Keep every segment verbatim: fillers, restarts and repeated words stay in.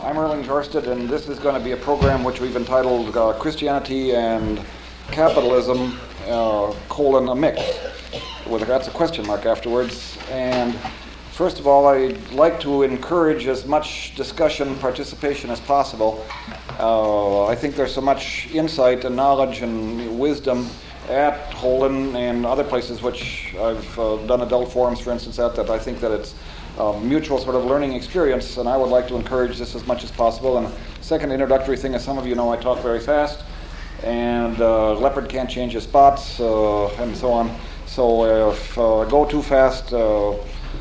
I'm Erling Jorsted, and this is going to be a program which we've entitled uh, Christianity and Capitalism, uh, colon, a mix. Well, that's a question mark afterwards. And first of all, I'd like to encourage as much discussion, participation as possible. Uh, I think there's so much insight and knowledge and wisdom at Holden and other places which I've uh, done adult forums, for instance, at, that I think that it's a mutual sort of learning experience, and I would like to encourage this as much as possible. And the second introductory thing, as some of you know, I talk very fast, and uh, leopard can't change his spots, uh, and so on. So if uh, I go too fast, uh,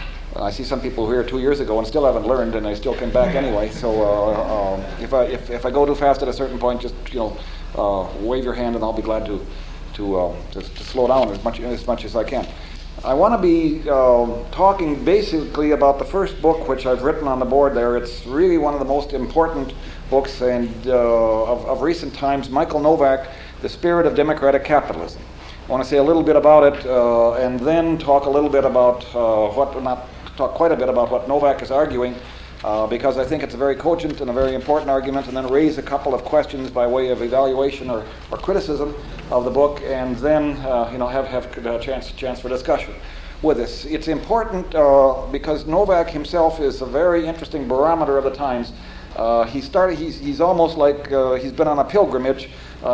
I see some people here two years ago and still haven't learned, and they still came back anyway. So uh, uh, if I if, if I go too fast at a certain point, just you know, uh, wave your hand, and I'll be glad to to uh, to, to slow down as much as much as I can. I want to be uh, talking basically about the first book which I've written on the board there. It's really one of the most important books and uh, of, of recent times. Michael Novak, The Spirit of Democratic Capitalism. I want to say a little bit about it, uh, and then talk a little bit about uh, what, not talk quite a bit about what Novak is arguing, uh, because I think it's a very cogent and a very important argument, and then raise a couple of questions by way of evaluation or, or criticism of the book, and then uh, you know have have a chance chance for discussion with this. It's important uh, because Novak himself is a very interesting barometer of the times. Uh, he started. He's he's almost like uh, he's been on a pilgrimage,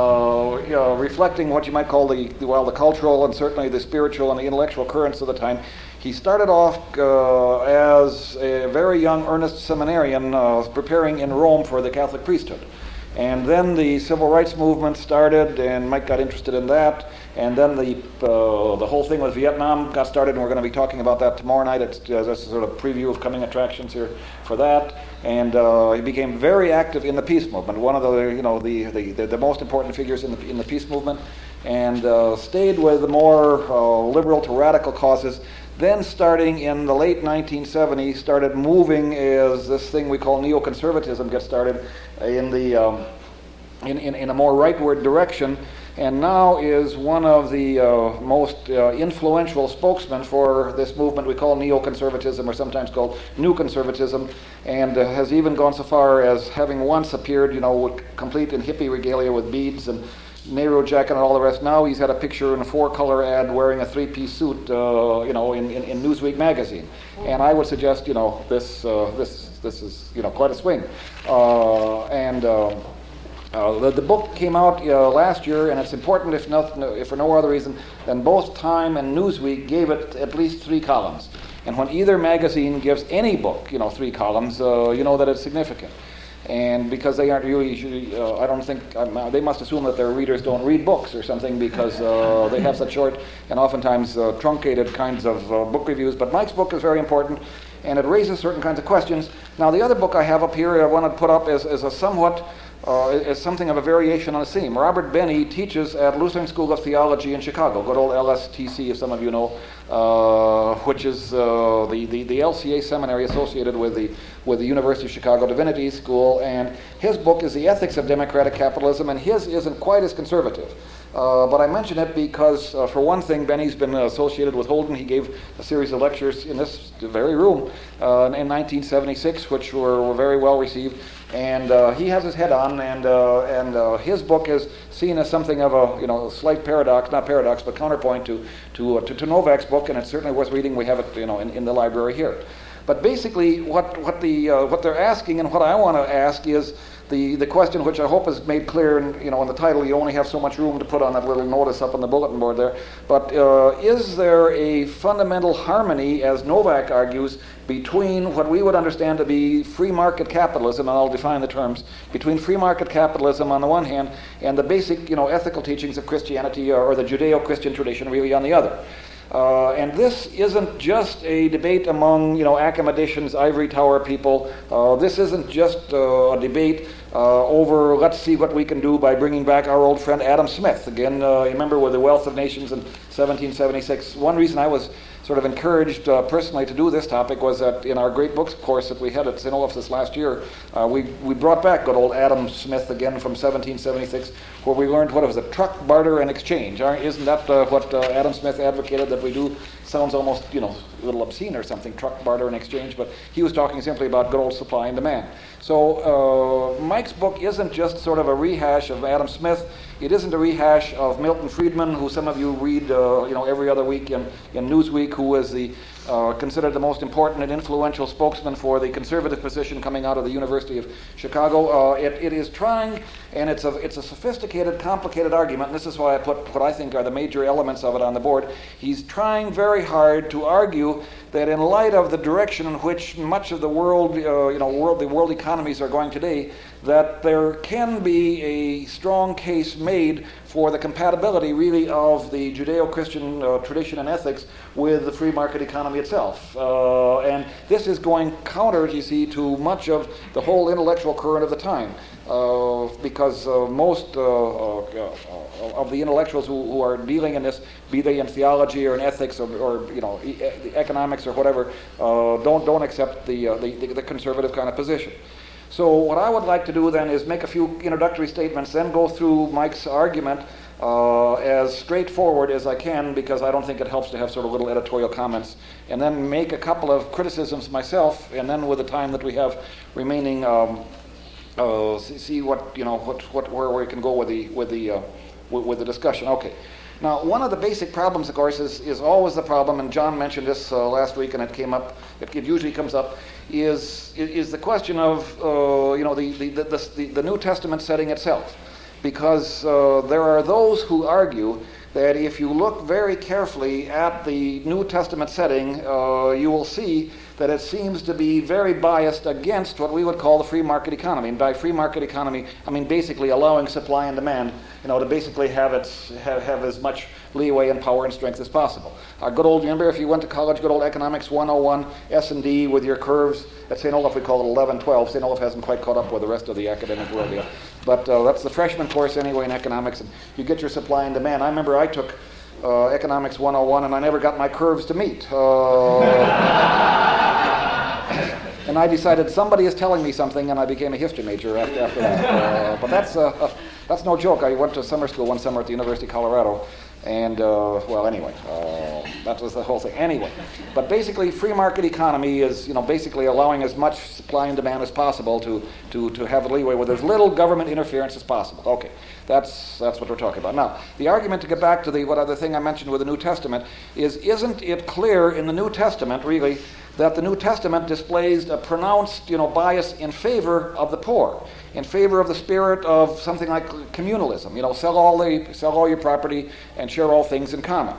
uh, you know, reflecting what you might call the well the cultural and certainly the spiritual and the intellectual currents of the time. He started off uh, as a very young earnest seminarian, uh, preparing in Rome for the Catholic priesthood. And then the civil rights movement started, and Mike got interested in that. And then the uh, the whole thing with Vietnam got started, and we're going to be talking about that tomorrow night. It's uh, that's a sort of preview of coming attractions here for that. And uh, he became very active in the peace movement, one of the you know the the, the, the most important figures in the in the peace movement, and uh, stayed with the more uh, liberal to radical causes. Then, starting in the late nineteen seventies, started moving as this thing we call neoconservatism gets started in the um, in, in in a more rightward direction, and now is one of the uh, most uh, influential spokesmen for this movement we call neoconservatism, or sometimes called new conservatism, and uh, has even gone so far as having once appeared, you know, complete in hippie regalia with beads and Nehru jacket and all the rest. Now he's had a picture in a four-color ad wearing a three-piece suit, uh, you know, in, in, in Newsweek magazine. And I would suggest, you know, this uh, this this is, you know, quite a swing. Uh, and uh, uh, the, the book came out uh, last year, and it's important, if not, if for no other reason, than both Time and Newsweek gave it at least three columns. And when either magazine gives any book, you know, three columns, uh, you know that it's significant. And because they aren't really, usually, uh, I don't think, um, they must assume that their readers don't read books or something, because uh, they have such short and oftentimes uh, truncated kinds of uh, book reviews. But Mike's book is very important, and it raises certain kinds of questions. Now, the other book I have up here, I want to put up as, as a somewhat, uh, as something of a variation on a theme. Robert Benny teaches at Lutheran School of Theology in Chicago, good old L S T C, if some of you know, uh, which is uh, the, the, the L C A seminary associated with the with the University of Chicago Divinity School, and his book is The Ethics of Democratic Capitalism, and his isn't quite as conservative. Uh, but I mention it because, uh, for one thing, Benny's been associated with Holden. He gave a series of lectures in this very room uh, in nineteen seventy-six, which were, were very well received. And uh, he has his head on, and uh, and uh, his book is seen as something of a you know slight paradox, not paradox, but counterpoint to to, uh, to to Novak's book, and it's certainly worth reading. We have it you know in, in the library here. But basically, what what the uh, what they're asking, and what I want to ask, is the, the question, which I hope is made clear in, you know, in the title. You only have so much room to put on that little notice up on the bulletin board there. But uh, is there a fundamental harmony, as Novak argues, between what we would understand to be free market capitalism, and I'll define the terms, between free market capitalism on the one hand and the basic, you know, ethical teachings of Christianity, or, or the Judeo-Christian tradition really on the other? Uh, and this isn't just a debate among, you know, academicians, ivory tower people. Uh, this isn't just uh, a debate uh, over let's see what we can do by bringing back our old friend Adam Smith. Again, uh, you remember with The Wealth of Nations in seventeen seventy-six. One reason I was sort of encouraged uh, personally to do this topic was that in our great books course that we had at Saint Olaf this last year, uh, we, we brought back good old Adam Smith again from seventeen seventy-six, where we learned what it was, a truck, barter, and exchange. Aren't- Isn't that uh, what uh, Adam Smith advocated that we do? Sounds almost, you know, a little obscene or something, truck, barter, and exchange, but he was talking simply about good old supply and demand. So uh, Mike's book isn't just sort of a rehash of Adam Smith. It isn't a rehash of Milton Friedman, who some of you read, uh, you know, every other week in, in Newsweek, who is the uh, considered the most important and influential spokesman for the conservative position coming out of the University of Chicago. Uh, it, it is trying, and it's a it's a sophisticated, complicated argument. And this is why I put what I think are the major elements of it on the board. He's trying very hard to argue that in light of the direction in which much of the world, uh, you know, world the world economies are going today, that there can be a strong case made for the compatibility, really, of the Judeo-Christian uh, tradition and ethics with the free market economy itself. Uh, and this is going counter, you see, to much of the whole intellectual current of the time. Uh, because uh, most uh, uh, uh, of the intellectuals who, who are dealing in this, be they in theology or in ethics or, or you know, e- economics or whatever, uh, don't don't accept the, uh, the the conservative kind of position. So what I would like to do then is make a few introductory statements, then go through Mike's argument uh, as straightforward as I can, because I don't think it helps to have sort of little editorial comments, and then make a couple of criticisms myself, and then with the time that we have remaining, um, uh, see, see what you know what what where we can go with the with the uh, with, with the discussion. Okay. Now, one of the basic problems, of course, is, is always the problem, and John mentioned this uh, last week, and it came up, it, it usually comes up, is is the question of, uh, you know, the, the, the, the, the New Testament setting itself. Because uh, there are those who argue that if you look very carefully at the New Testament setting, uh, you will see that it seems to be very biased against what we would call the free market economy. And by free market economy, I mean basically allowing supply and demand, you know, to basically have its have, have as much leeway and power and strength as possible. Our good old, remember if you went to college, good old Economics one oh one, S and D with your curves. At Saint Olaf we call it eleven twelve. Saint Olaf hasn't quite caught up with the rest of the academic world yet. But uh, that's the freshman course anyway in economics, and you get your supply and demand. I remember I took uh, Economics one oh one and I never got my curves to meet. Uh, And I decided somebody is telling me something, and I became a history major after, after that. Uh, but that's uh, uh, that's no joke. I went to summer school one summer at the University of Colorado, and, uh, well, anyway, uh, that was the whole thing. Anyway, but basically, free market economy is, you know, basically allowing as much supply and demand as possible to, to, to have a leeway with as little government interference as possible. Okay, that's that's what we're talking about. Now, the argument, to get back to the what other thing I mentioned with the New Testament, is isn't it clear in the New Testament, really, that the New Testament displays a pronounced, you know, bias in favor of the poor, in favor of the spirit of something like communalism. You know, sell all the sell all your property and share all things in common.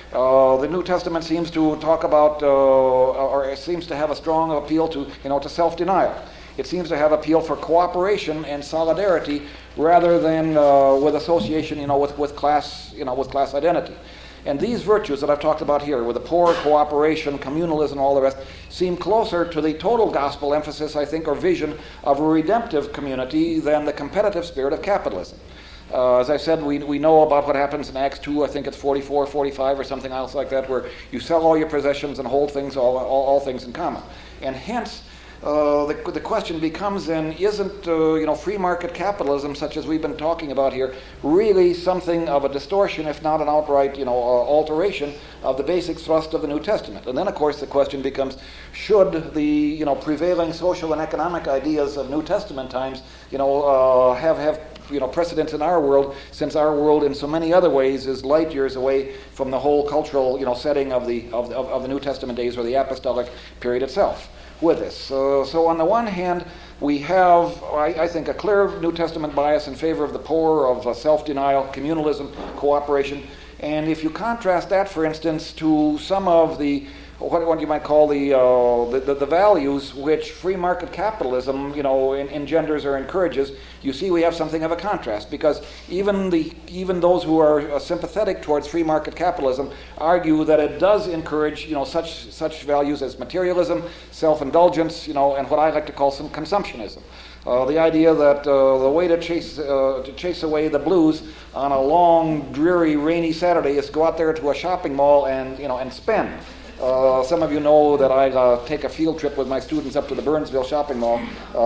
Uh, the New Testament seems to talk about, uh, or it seems to have a strong appeal to, you know, to self-denial. It seems to have appeal for cooperation and solidarity rather than uh, with association, you know, with, with class, you know, with class identity. And these virtues that I've talked about here, with the poor, cooperation, communalism, all the rest, seem closer to the total gospel emphasis, I think, or vision of a redemptive community than the competitive spirit of capitalism. Uh, as I said, we we know about what happens in Acts two, I think it's forty-four, forty-five, or something else like that, where you sell all your possessions and hold things, all, all, all things in common. And hence, Uh, the, the question becomes then, isn't uh, you know, free market capitalism, such as we've been talking about here, really something of a distortion, if not an outright, you know, uh, alteration of the basic thrust of the New Testament? And then, of course, the question becomes, should the, you know, prevailing social and economic ideas of New Testament times, you know, uh, have have you know, precedence in our world, since our world in so many other ways is light years away from the whole cultural, you know, setting of the of, of, of the New Testament days, or the apostolic period itself with this. Uh, so on the one hand, we have, I, I think, a clear New Testament bias in favor of the poor, of uh, self-denial, communalism, cooperation. And if you contrast that, for instance, to some of the what, what you might call the, uh, the, the the values which free market capitalism, you know, en- engenders or encourages, you see we have something of a contrast, because even the even those who are uh, sympathetic towards free market capitalism argue that it does encourage, you know, such such values as materialism, self-indulgence, you know, and what I like to call some consumptionism. Uh, the idea that uh, the way to chase uh, to chase away the blues on a long, dreary, rainy Saturday is to go out there to a shopping mall and, you know, and spend. Uh, some of you know that I uh, take a field trip with my students up to the Burnsville shopping mall.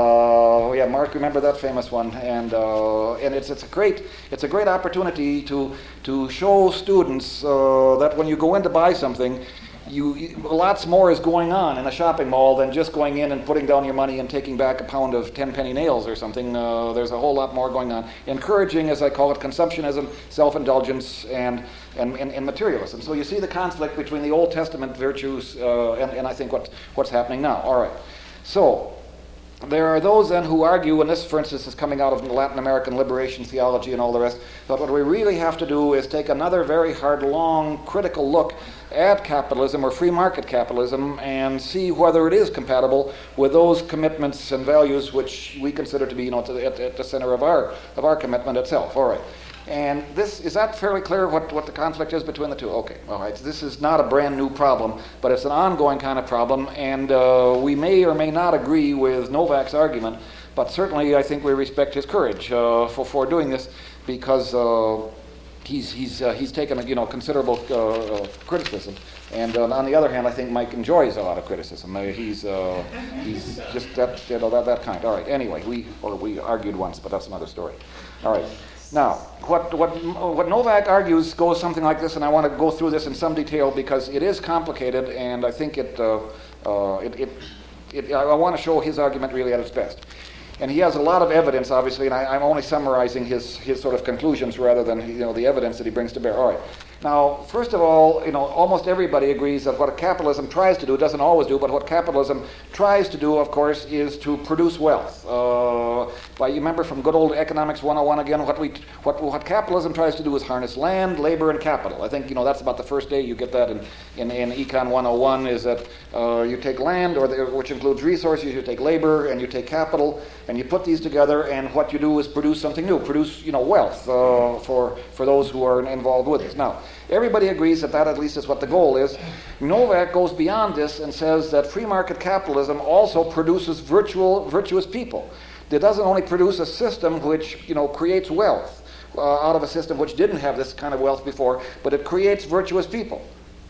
Uh, yeah, Mark, remember that famous one? And uh, and it's it's a great it's a great opportunity to to show students uh, that when you go in to buy something, You, you, lots more is going on in a shopping mall than just going in and putting down your money and taking back a pound of ten penny nails or something. Uh, there's a whole lot more going on. Encouraging, as I call it, consumptionism, self-indulgence, and, and, and, and materialism. So you see the conflict between the Old Testament virtues uh, and, and I think what, what's happening now. All right. So there are those then who argue, and this, for instance, is coming out of Latin American liberation theology and all the rest, but what we really have to do is take another very hard, long, critical look at capitalism or free market capitalism and see whether it is compatible with those commitments and values which we consider to be, you know, to the, at, at the center of our of our commitment itself. All right. And this, is that fairly clear what, what the conflict is between the two? Okay, all right. So this is not a brand new problem, but it's an ongoing kind of problem, and uh, we may or may not agree with Novak's argument, but certainly I think we respect his courage uh, for, for doing this, because uh, he's he's uh, he's taken a, you know, considerable uh, uh, criticism, and uh, on the other hand, I think Mike enjoys a lot of criticism. Uh, he's uh, he's just that, you know, that that kind. All right. Anyway, we or we argued once, but that's another story. All right. Now, what, what, what Novak argues goes something like this, and I want to go through this in some detail because it is complicated, and I think it, uh, uh, it, it, it I want to show his argument really at its best. And he has a lot of evidence, obviously, and I, I'm only summarizing his, his sort of conclusions rather than, you know, the evidence that he brings to bear. All right. Now, first of all, you know, almost everybody agrees that what capitalism tries to do, doesn't always do, but what capitalism tries to do, of course, is to produce wealth. Uh, well, you remember from good old Economics one oh one again, what we, what, what capitalism tries to do is harness land, labor, and capital. I think, you know, that's about the first day you get that in, in, in Econ one oh one, is that uh, you take land, or the, which includes resources, you take labor, and you take capital, and you put these together, and what you do is produce something new, produce, you know, wealth uh, for, for those who are involved with this. Now, everybody agrees that that at least is what the goal is. Novak goes beyond this and says that free market capitalism also produces virtual, virtuous people. It doesn't only produce a system which, you know, creates wealth uh, out of a system which didn't have this kind of wealth before, but it creates virtuous people.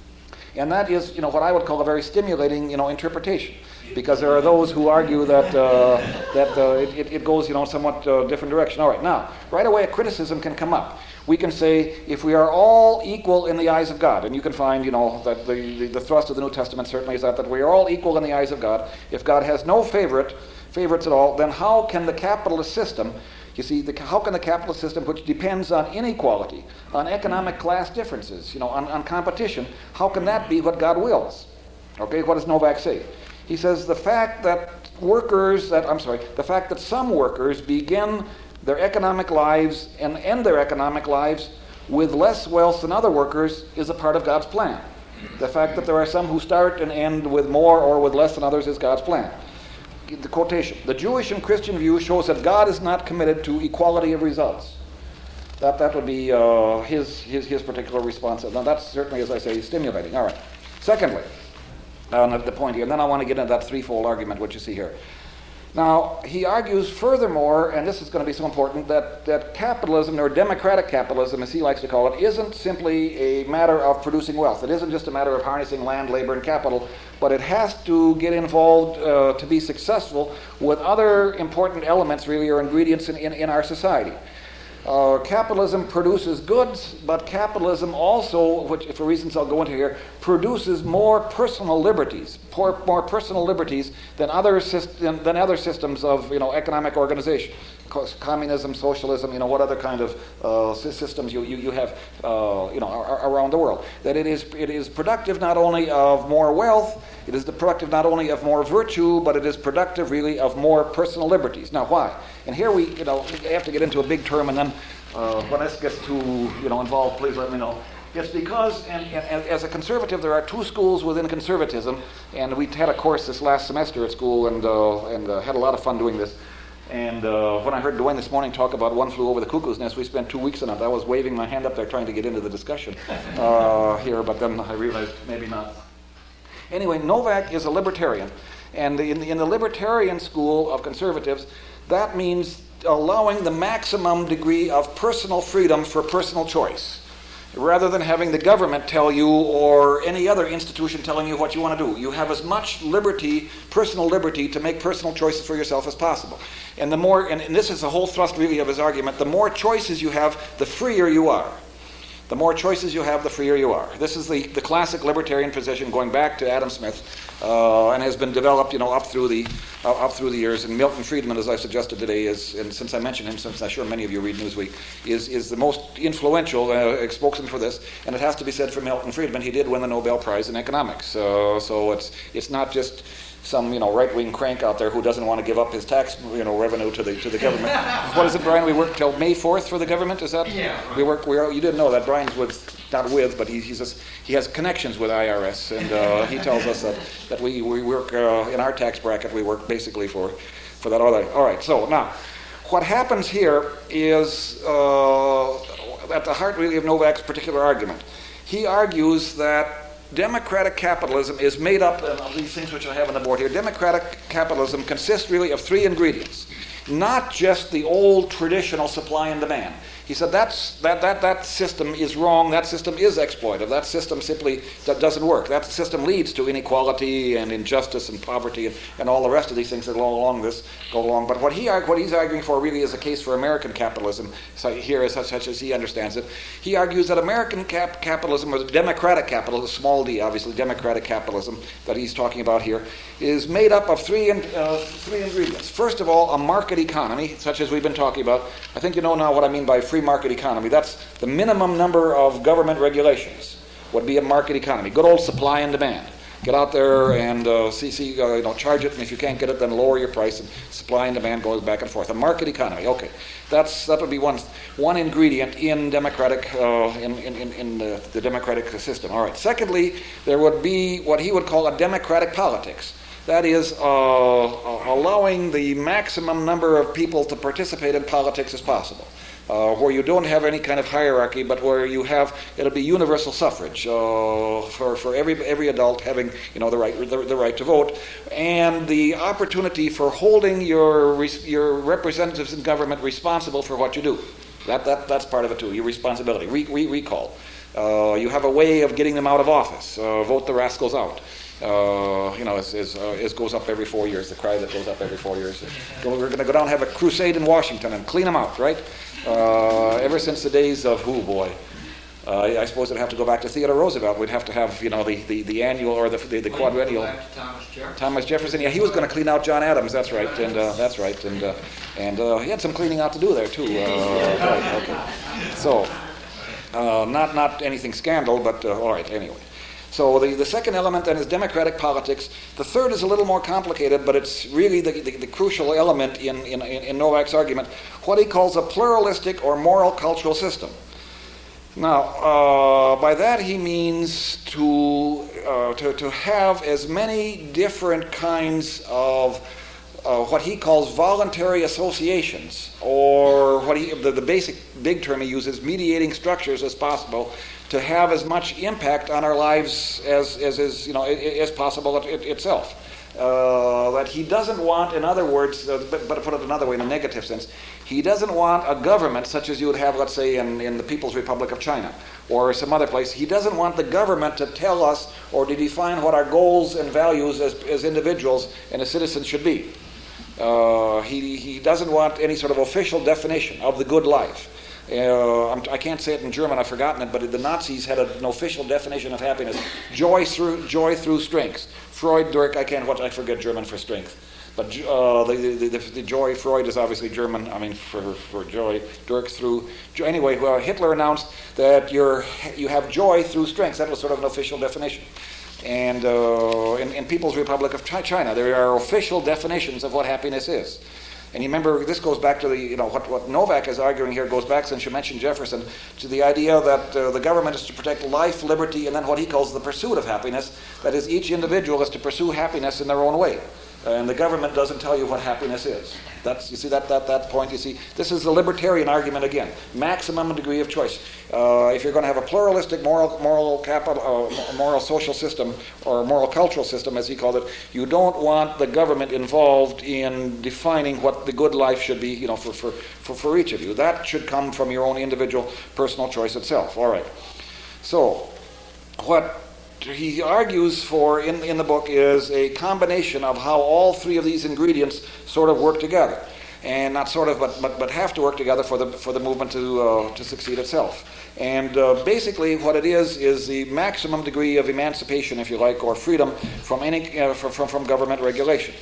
And that is, you know, what I would call a very stimulating, you know, interpretation. Because there are those who argue that uh, that uh, it, it goes, you know, somewhat uh, different direction. All right, now, right away a criticism can come up. We can say, if we are all equal in the eyes of God, and you can find, you know, that the, the, the thrust of the New Testament certainly is that, that we are all equal in the eyes of God. If God has no favorite, favorites at all, then how can the capitalist system, you see, the, how can the capitalist system, which depends on inequality, on economic class differences, you know, on, on competition, how can that be what God wills? Okay, what does Novak say? He says the fact that workers, that I'm sorry, the fact that some workers begin their economic lives and end their economic lives with less wealth than other workers is a part of God's plan. The fact that there are some who start and end with more or with less than others is God's plan. The quotation, the Jewish and Christian view shows that God is not committed to equality of results. That that would be uh, his, his, his particular response. Now that's certainly, as I say, stimulating. All right. Secondly, uh, the point here, and then I want to get into that threefold argument which you see here. Now, he argues furthermore, and this is going to be so important, that, that capitalism, or democratic capitalism, as he likes to call it, isn't simply a matter of producing wealth. It isn't just a matter of harnessing land, labor, and capital, but it has to get involved uh, to be successful with other important elements, really, or ingredients in, in, in our society. Uh, capitalism produces goods, but capitalism also, which for reasons I'll go into here, produces more personal liberties, more, more personal liberties than other system, than other systems of, you know, economic organization. Communism, socialism, you know, what other kind of uh, systems you, you, you have, uh, you know, around the world. That it is it is productive not only of more wealth, it is productive not only of more virtue, but it is productive really of more personal liberties. Now, why? And here we, you know, we have to get into a big term, and then uh, when this gets too, you know, involved, please let me know. It's because, and, and as a conservative, there are two schools within conservatism, and we had a course this last semester at school, and uh, and uh, had a lot of fun doing this. And uh, when I heard Dwayne this morning talk about One Flew Over the Cuckoo's Nest, we spent two weeks on it. I was waving my hand up there trying to get into the discussion uh, here, but then I realized maybe not. Anyway, Novak is a libertarian. And in the, in the libertarian school of conservatives, that means allowing the maximum degree of personal freedom for personal choice. rather than having the government tell you or any other institution telling you what you want to do. You have as much liberty, personal liberty, to make personal choices for yourself as possible. And the more, and, and this is the whole thrust really of his argument, the more choices you have, the freer you are. The more choices you have, the freer you are. This is the, the classic libertarian position going back to Adam Smith, uh, and has been developed, you know, up through the uh, up through the years. And Milton Friedman, as I suggested today, is, and since I mentioned him, since I'm sure many of you read Newsweek, is is the most influential uh, spokesman for this. And it has to be said for Milton Friedman, he did win the Nobel Prize in economics. Uh, so it's it's not just some, you know, right-wing crank out there who doesn't want to give up his tax, you know, revenue to the to the government. What is it, Brian? We work till May fourth for the government. Is that? Yeah. We work. We are, you didn't know that Brian's with, not with, but he he's just, he has connections with I R S, and uh, he tells us that that we we work uh, in our tax bracket. We work basically for for that other. All right. So now, what happens here is uh, at the heart really of Novak's particular argument. He argues that democratic capitalism is made up of these things which I have on the board here. Democratic capitalism consists really of three ingredients, not just the old traditional supply and demand. He said that's, that, that, that system is wrong, that system is exploitive, that system simply that doesn't work. That system leads to inequality and injustice and poverty and, and all the rest of these things that go along this go along. But what he what he's arguing for really is a case for American capitalism, so here is such, such as he understands it. He argues that American cap, capitalism, or democratic capitalism, small d obviously, democratic capitalism that he's talking about here, is made up of three, in, uh, three ingredients. First of all, a market economy, such as we've been talking about. I think you know now what I mean by free market economy. That's the minimum number of government regulations would be a market economy. Good old supply and demand. Get out there and uh, see, see uh, you know, charge it, and if you can't get it, then lower your price, and supply and demand goes back and forth. A market economy, okay. That's that would be one one ingredient in democratic uh, in in, in, in the, the democratic system. All right. Secondly, there would be what he would call a democratic politics. That is, uh, allowing the maximum number of people to participate in politics as possible. Uh, where you don't have any kind of hierarchy, but where you have, it'll be universal suffrage uh, for, for every every adult having, you know, the right the, the right to vote, and the opportunity for holding your your representatives in government responsible for what you do. That that that's part of it too. Your responsibility, re, re, recall. Uh, you have a way of getting them out of office. Uh, vote the rascals out. Uh, you know, is is, uh, is goes up every four years. The cry that goes up every four years. We're going to go down and have a crusade in Washington and clean them out, right? Uh, ever since the days of, oh boy, uh, I suppose it'd have to go back to Theodore Roosevelt. We'd have to have, you know, the, the, the annual or the the, the quadrennial. Thomas Jefferson. Thomas Jefferson. Yeah, he was going to clean out John Adams. That's right, and uh, that's right, and uh, and uh, he had some cleaning out to do there too. Uh, right, okay. So, uh, not not anything scandal, but uh, all right. Anyway. So the, the second element then is democratic politics. The third is a little more complicated, but it's really the, the, the crucial element in, in, in Novak's argument, what he calls a pluralistic or moral cultural system. Now, uh, by that he means to, uh, to, to have as many different kinds of uh, what he calls voluntary associations, or what he, the, the basic big term he uses, mediating structures as possible, to have as much impact on our lives as as is, you know, as possible it, it, itself. Uh, that he doesn't want, in other words, uh, but, but to put it another way, in a negative sense, he doesn't want a government such as you would have, let's say, in, in the People's Republic of China or some other place. He doesn't want the government to tell us or to define what our goals and values as, as individuals and as citizens should be. Uh, he, he doesn't want any sort of official definition of the good life. Uh, I'm, I can't say it in German, I've forgotten it, but the Nazis had a, an official definition of happiness: joy through joy through strength. Freud, Dirk, I can't. What I forget German for strength, but uh, the, the, the, the joy. Freud is obviously German. I mean for for joy. Dirk through joy. Anyway, well, Hitler announced that you're you have joy through strength. That was sort of an official definition. And uh, in, in People's Republic of China, there are official definitions of what happiness is. And you remember, this goes back to the, you know, what, what Novak is arguing here goes back, since you mentioned Jefferson, to the idea that uh, the government is to protect life, liberty, and then what he calls the pursuit of happiness. That is, each individual is to pursue happiness in their own way. And the government doesn't tell you what happiness is. That's, you see that, that, that point, you see, this is the libertarian argument again. Maximum degree of choice. Uh, if you're going to have a pluralistic moral, moral, capital, uh, moral social system, or moral cultural system, as he called it, you don't want the government involved in defining what the good life should be, you know, for, for, for, for each of you. That should come from your own individual personal choice itself. All right. So, what he argues for in, in the book is a combination of how all three of these ingredients sort of work together. And not sort of, but, but, but have to work together for the, for the movement to, uh, to succeed itself. And uh, basically what it is is the maximum degree of emancipation, if you like, or freedom from any uh, from, from, from government regulation.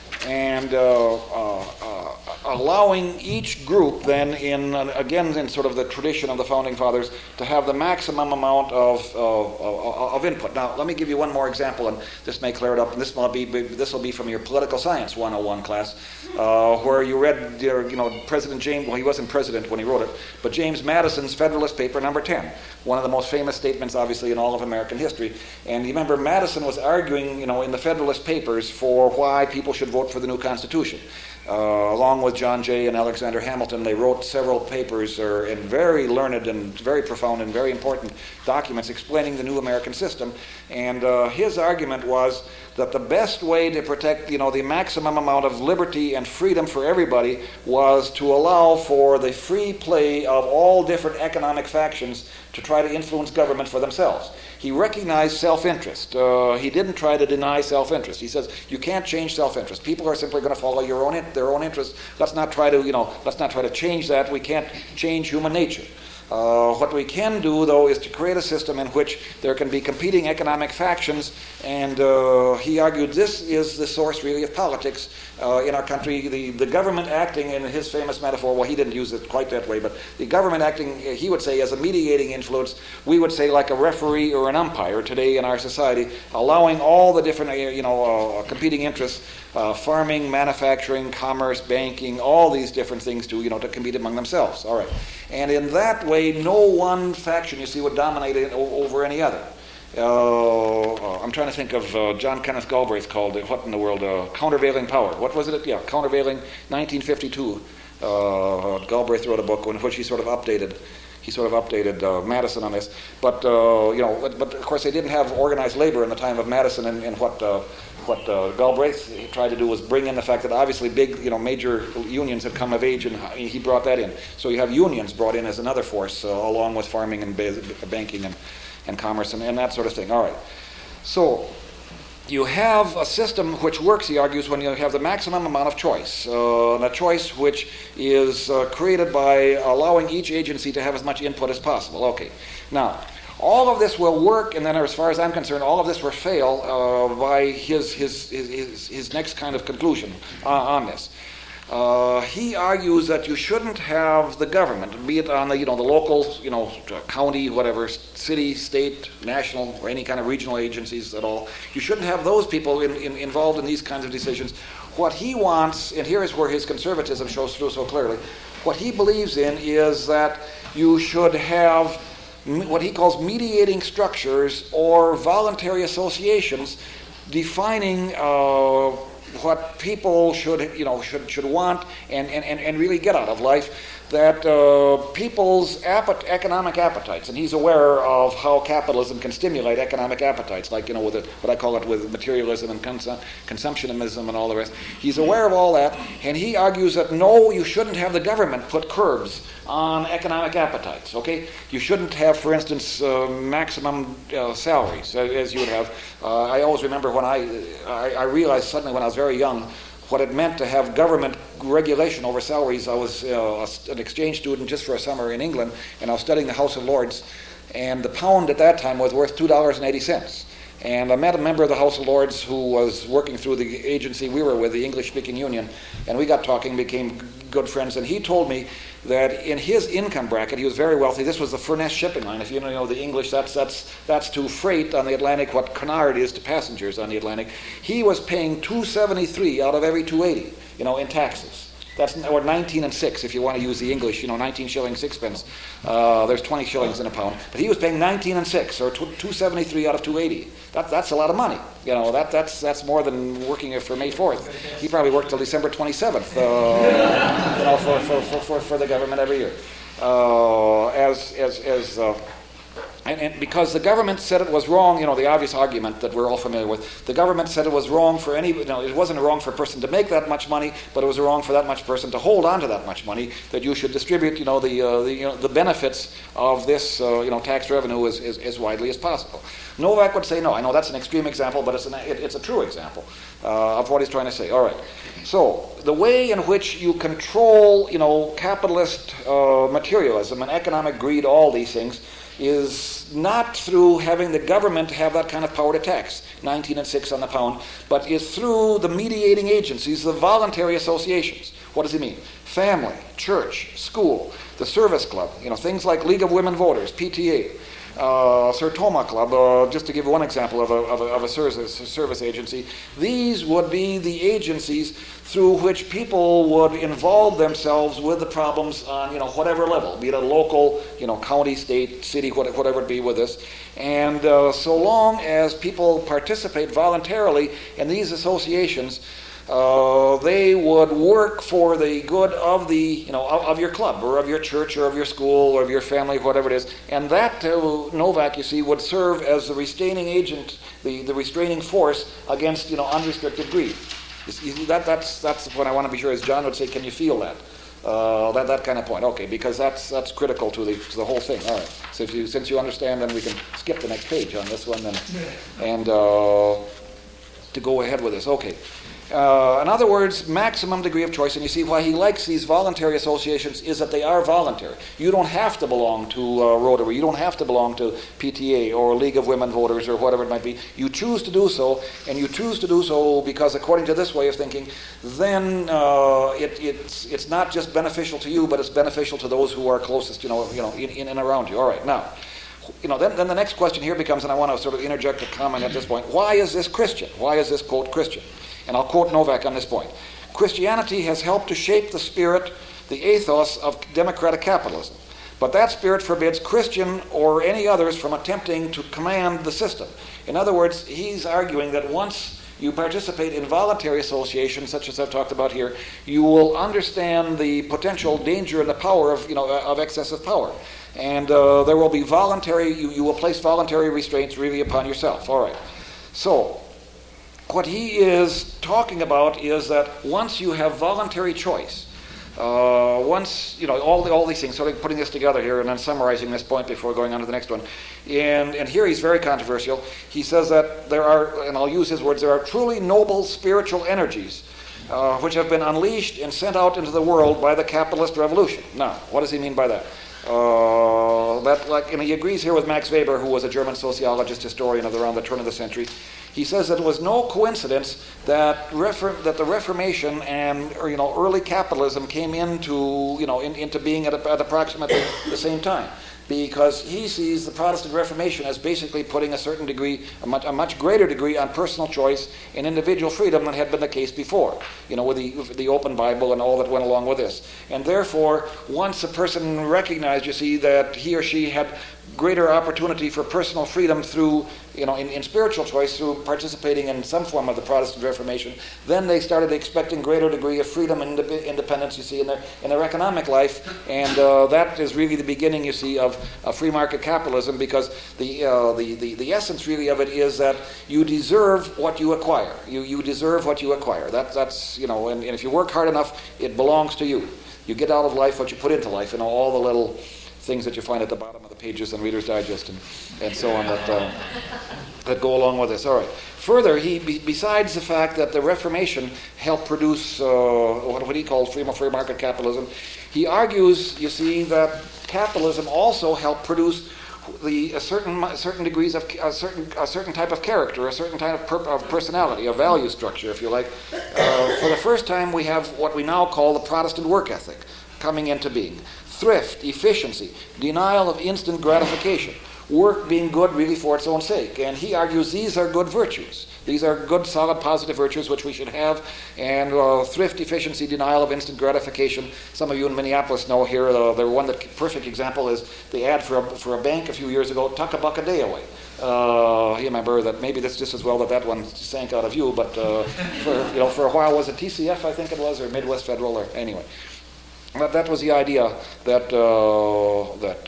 And uh, uh, uh, allowing each group then, in uh, again in sort of the tradition of the Founding Fathers, to have the maximum amount of, of, of, of input. Now, let me give you one more example, and this may clear it up. And this will be this will be from your Political Science one oh one class, uh, where you read, you know, President James. Well, he wasn't president when he wrote it, but James Madison's Federalist Paper number ten, one of the most famous statements, obviously, in all of American history. And you remember, Madison was arguing, you know, in the Federalist Papers for why people should vote for the new Constitution. Uh, along with John Jay and Alexander Hamilton, they wrote several papers uh, in very learned and very profound and very important documents explaining the new American system. And uh, his argument was that the best way to protect, you know, the maximum amount of liberty and freedom for everybody was to allow for the free play of all different economic factions to try to influence government for themselves. He recognized self-interest. Uh, he didn't try to deny self-interest. He says you can't change self-interest. People are simply going to follow your own in, their own interests. Let's not try to, you know, let's not try to change that. We can't change human nature. Uh, what we can do, though, is to create a system in which there can be competing economic factions, and uh, he argued this is the source, really, of politics uh, in our country. The, the government acting, in his famous metaphor, well, he didn't use it quite that way, but the government acting, he would say, as a mediating influence, we would say like a referee or an umpire today in our society, allowing all the different, you know, uh, competing interests, uh, farming, manufacturing, commerce, banking, all these different things to, you know, to compete among themselves. All right. And in that way, no one faction, you see, would dominate it over any other. Uh, I'm trying to think of uh, John Kenneth Galbraith called it, what in the world, uh, countervailing power. What was it? Yeah, countervailing, nineteen fifty-two. Uh, Galbraith wrote a book in which he sort of updated He sort of updated uh, Madison on this. But, uh, you know, but, but of course they didn't have organized labor in the time of Madison, and, and what uh, what uh, Galbraith tried to do was bring in the fact that obviously big, you know, major unions had come of age, and he brought that in. So you have unions brought in as another force, uh, along with farming and ba- banking and, and commerce and, and that sort of thing. All right. So you have a system which works, he argues, when you have the maximum amount of choice. Uh, and a choice which is uh, created by allowing each agency to have as much input as possible. Okay. Now, all of this will work, and then as far as I'm concerned, all of this will fail uh, by his, his, his, his next kind of conclusion uh, on this. Uh, he argues that you shouldn't have the government, be it on the, you know, the local, you know, county, whatever, city, state, national, or any kind of regional agencies at all. You shouldn't have those people in, in, involved in these kinds of decisions. What he wants, and here is where his conservatism shows through so clearly, what he believes in is that you should have what he calls mediating structures or voluntary associations defining uh, what people should, you know, should should want and, and, and really get out of life, that uh, people's appet- economic appetites, and he's aware of how capitalism can stimulate economic appetites, like, you know, with it, what I call it with materialism and cons- consumptionism and all the rest. He's aware of all that, and he argues that no, you shouldn't have the government put curbs on economic appetites, okay? You shouldn't have, for instance, uh, maximum uh, salaries, as you would have. Uh, I always remember when I, I, I realized suddenly when I was very young what it meant to have government regulation over salaries. I was uh, an exchange student just for a summer in England, and I was studying the House of Lords, and the pound at that time was worth two dollars and eighty cents. And I met a member of the House of Lords who was working through the agency we were with, the English-speaking union, and we got talking, became good friends, and he told me that in his income bracket, he was very wealthy. This was the Furness shipping line. If you know the English, that's that's that's to freight on the Atlantic what canard is to passengers on the Atlantic. He was paying two seventy-three out of every two eighty, you know, in taxes. That's or nineteen and six if you want to use the English, you know, nineteen shillings sixpence. Uh, there's twenty shillings in a pound, but he was paying nineteen and six or two seventy-three out of two eighty. That that's a lot of money. You know, that that's that's more than working for May fourth. He probably worked till December twenty-seventh, uh, you know, for for, for for for the government every year. Uh, as as as uh, And, and because the government said it was wrong, you know, the obvious argument that we're all familiar with, the government said it was wrong for any, you know, it wasn't wrong for a person to make that much money, but it was wrong for that much person to hold on to that much money, that you should distribute, you know, the, uh, the, you know, the benefits of this, uh, you know, tax revenue as, as, as widely as possible. Novak would say no. I know that's an extreme example, but it's, an, it, it's a true example uh, of what he's trying to say. All right. So the way in which you control, you know, capitalist uh, materialism and economic greed, all these things, is not through having the government have that kind of power to tax, nineteen and six on the pound, but is through the mediating agencies, the voluntary associations. What does he mean? Family, church, school, the service club, you know, things like League of Women Voters, P T A, uh, Sertoma Club, uh, just to give one example of a, of a, of a service, a service agency. These would be the agencies through which people would involve themselves with the problems on, you know, whatever level, be it a local, you know, county, state, city, whatever it be with this. And uh, so long as people participate voluntarily in these associations, uh, they would work for the good of the, you know, of, of your club or of your church or of your school or of your family, whatever it is. And that, uh, Novak, you see, would serve as the restraining agent, the, the restraining force against, you know, unrestricted greed. You see, that, that's, that's what I want to be sure, as John would say, can you feel that? Uh, that that kind of point. Okay, because that's that's critical to the to the whole thing. All right. So if you, since you understand, then we can skip the next page on this one, then, and uh, to go ahead with this. Okay. Uh, in other words, maximum degree of choice. And you see why he likes these voluntary associations is that they are voluntary. You don't have to belong to uh, Rotary. You don't have to belong to P T A or League of Women Voters or whatever it might be. You choose to do so, and you choose to do so because, according to this way of thinking, then uh, it, it's it's not just beneficial to you, but it's beneficial to those who are closest, you know, you know, in, in and around you. All right, now. You know, then, then the next question here becomes, and I want to sort of interject a comment at this point, why is this Christian? Why is this, quote, Christian? And I'll quote Novak on this point. Christianity has helped to shape the spirit, the ethos of democratic capitalism. But that spirit forbids Christian or any others from attempting to command the system. In other words, he's arguing that once you participate in voluntary associations, such as I've talked about here, you will understand the potential danger and the power of, you know, of excessive power. And uh, there will be voluntary, you, you will place voluntary restraints really upon yourself. All right. So, what he is talking about is that once you have voluntary choice, uh, once, you know, all the, all these things, sort of putting this together here and then summarizing this point before going on to the next one. And, and here he's very controversial. He says that there are, and I'll use his words, there are truly noble spiritual energies uh, which have been unleashed and sent out into the world by the capitalist revolution. Now, what does he mean by that? Uh, that like, and he agrees here with Max Weber, who was a German sociologist, historian of around the turn of the century. He says that it was no coincidence that refer- that the Reformation and or, you know early capitalism came into you know in, into being at, a, at approximately the same time, because he sees the Protestant Reformation as basically putting a certain degree, a much, a much greater degree on personal choice and individual freedom than had been the case before, you know, with the, with the open Bible and all that went along with this. And therefore, once a person recognized, you see, that he or she had greater opportunity for personal freedom through, you know, in, in spiritual choice, through participating in some form of the Protestant Reformation, then they started expecting greater degree of freedom and independence, you see, in their in their economic life, and uh, that is really the beginning, you see, of, of free market capitalism, because the, uh, the the the essence really of it is that you deserve what you acquire. You you deserve what you acquire. That that's you know, and, and if you work hard enough, it belongs to you. You get out of life what you put into life, you know, all the little things that you find at the bottom of the pages in Reader's Digest and, and so on that uh, that go along with this. All right. Further, he be, besides the fact that the Reformation helped produce uh, what, what he called free, free market capitalism, he argues, you see, that capitalism also helped produce the a certain certain degrees of a certain a certain type of character, a certain type of, per, of personality, a value structure, if you like. Uh, for the first time, we have what we now call the Protestant work ethic coming into being. Thrift, efficiency, denial of instant gratification, work being good really for its own sake. And he argues these are good virtues. These are good, solid, positive virtues which we should have. And uh, thrift, efficiency, denial of instant gratification. Some of you in Minneapolis know here, uh, the one that perfect example is the ad for a, for a bank a few years ago, tuck a buck a day away. Uh, you remember that maybe that's just as well that that one sank out of view, but uh, for, you know, for a while, was it T C F, I think it was, or Midwest Federal, or anyway. That, that was the idea that uh, that uh,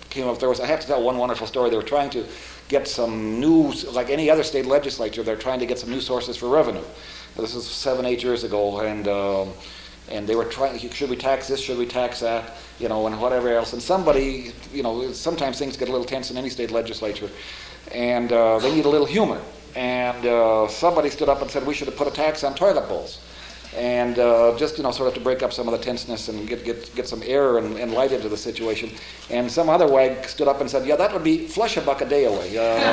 came up. There was, I have to tell one wonderful story. They were trying to get some new, like any other state legislature, they're trying to get some new sources for revenue. This is seven, eight years ago, and um, and they were trying, should we tax this, should we tax that, you know, and whatever else. And somebody, you know, sometimes things get a little tense in any state legislature, and uh, they need a little humor. And uh, somebody stood up and said we should have put a tax on toilet bowls. And uh, just, you know, sort of to break up some of the tenseness and get get, get some air and, and light into the situation. And some other wag stood up and said, yeah, that would be flush a buck a day away.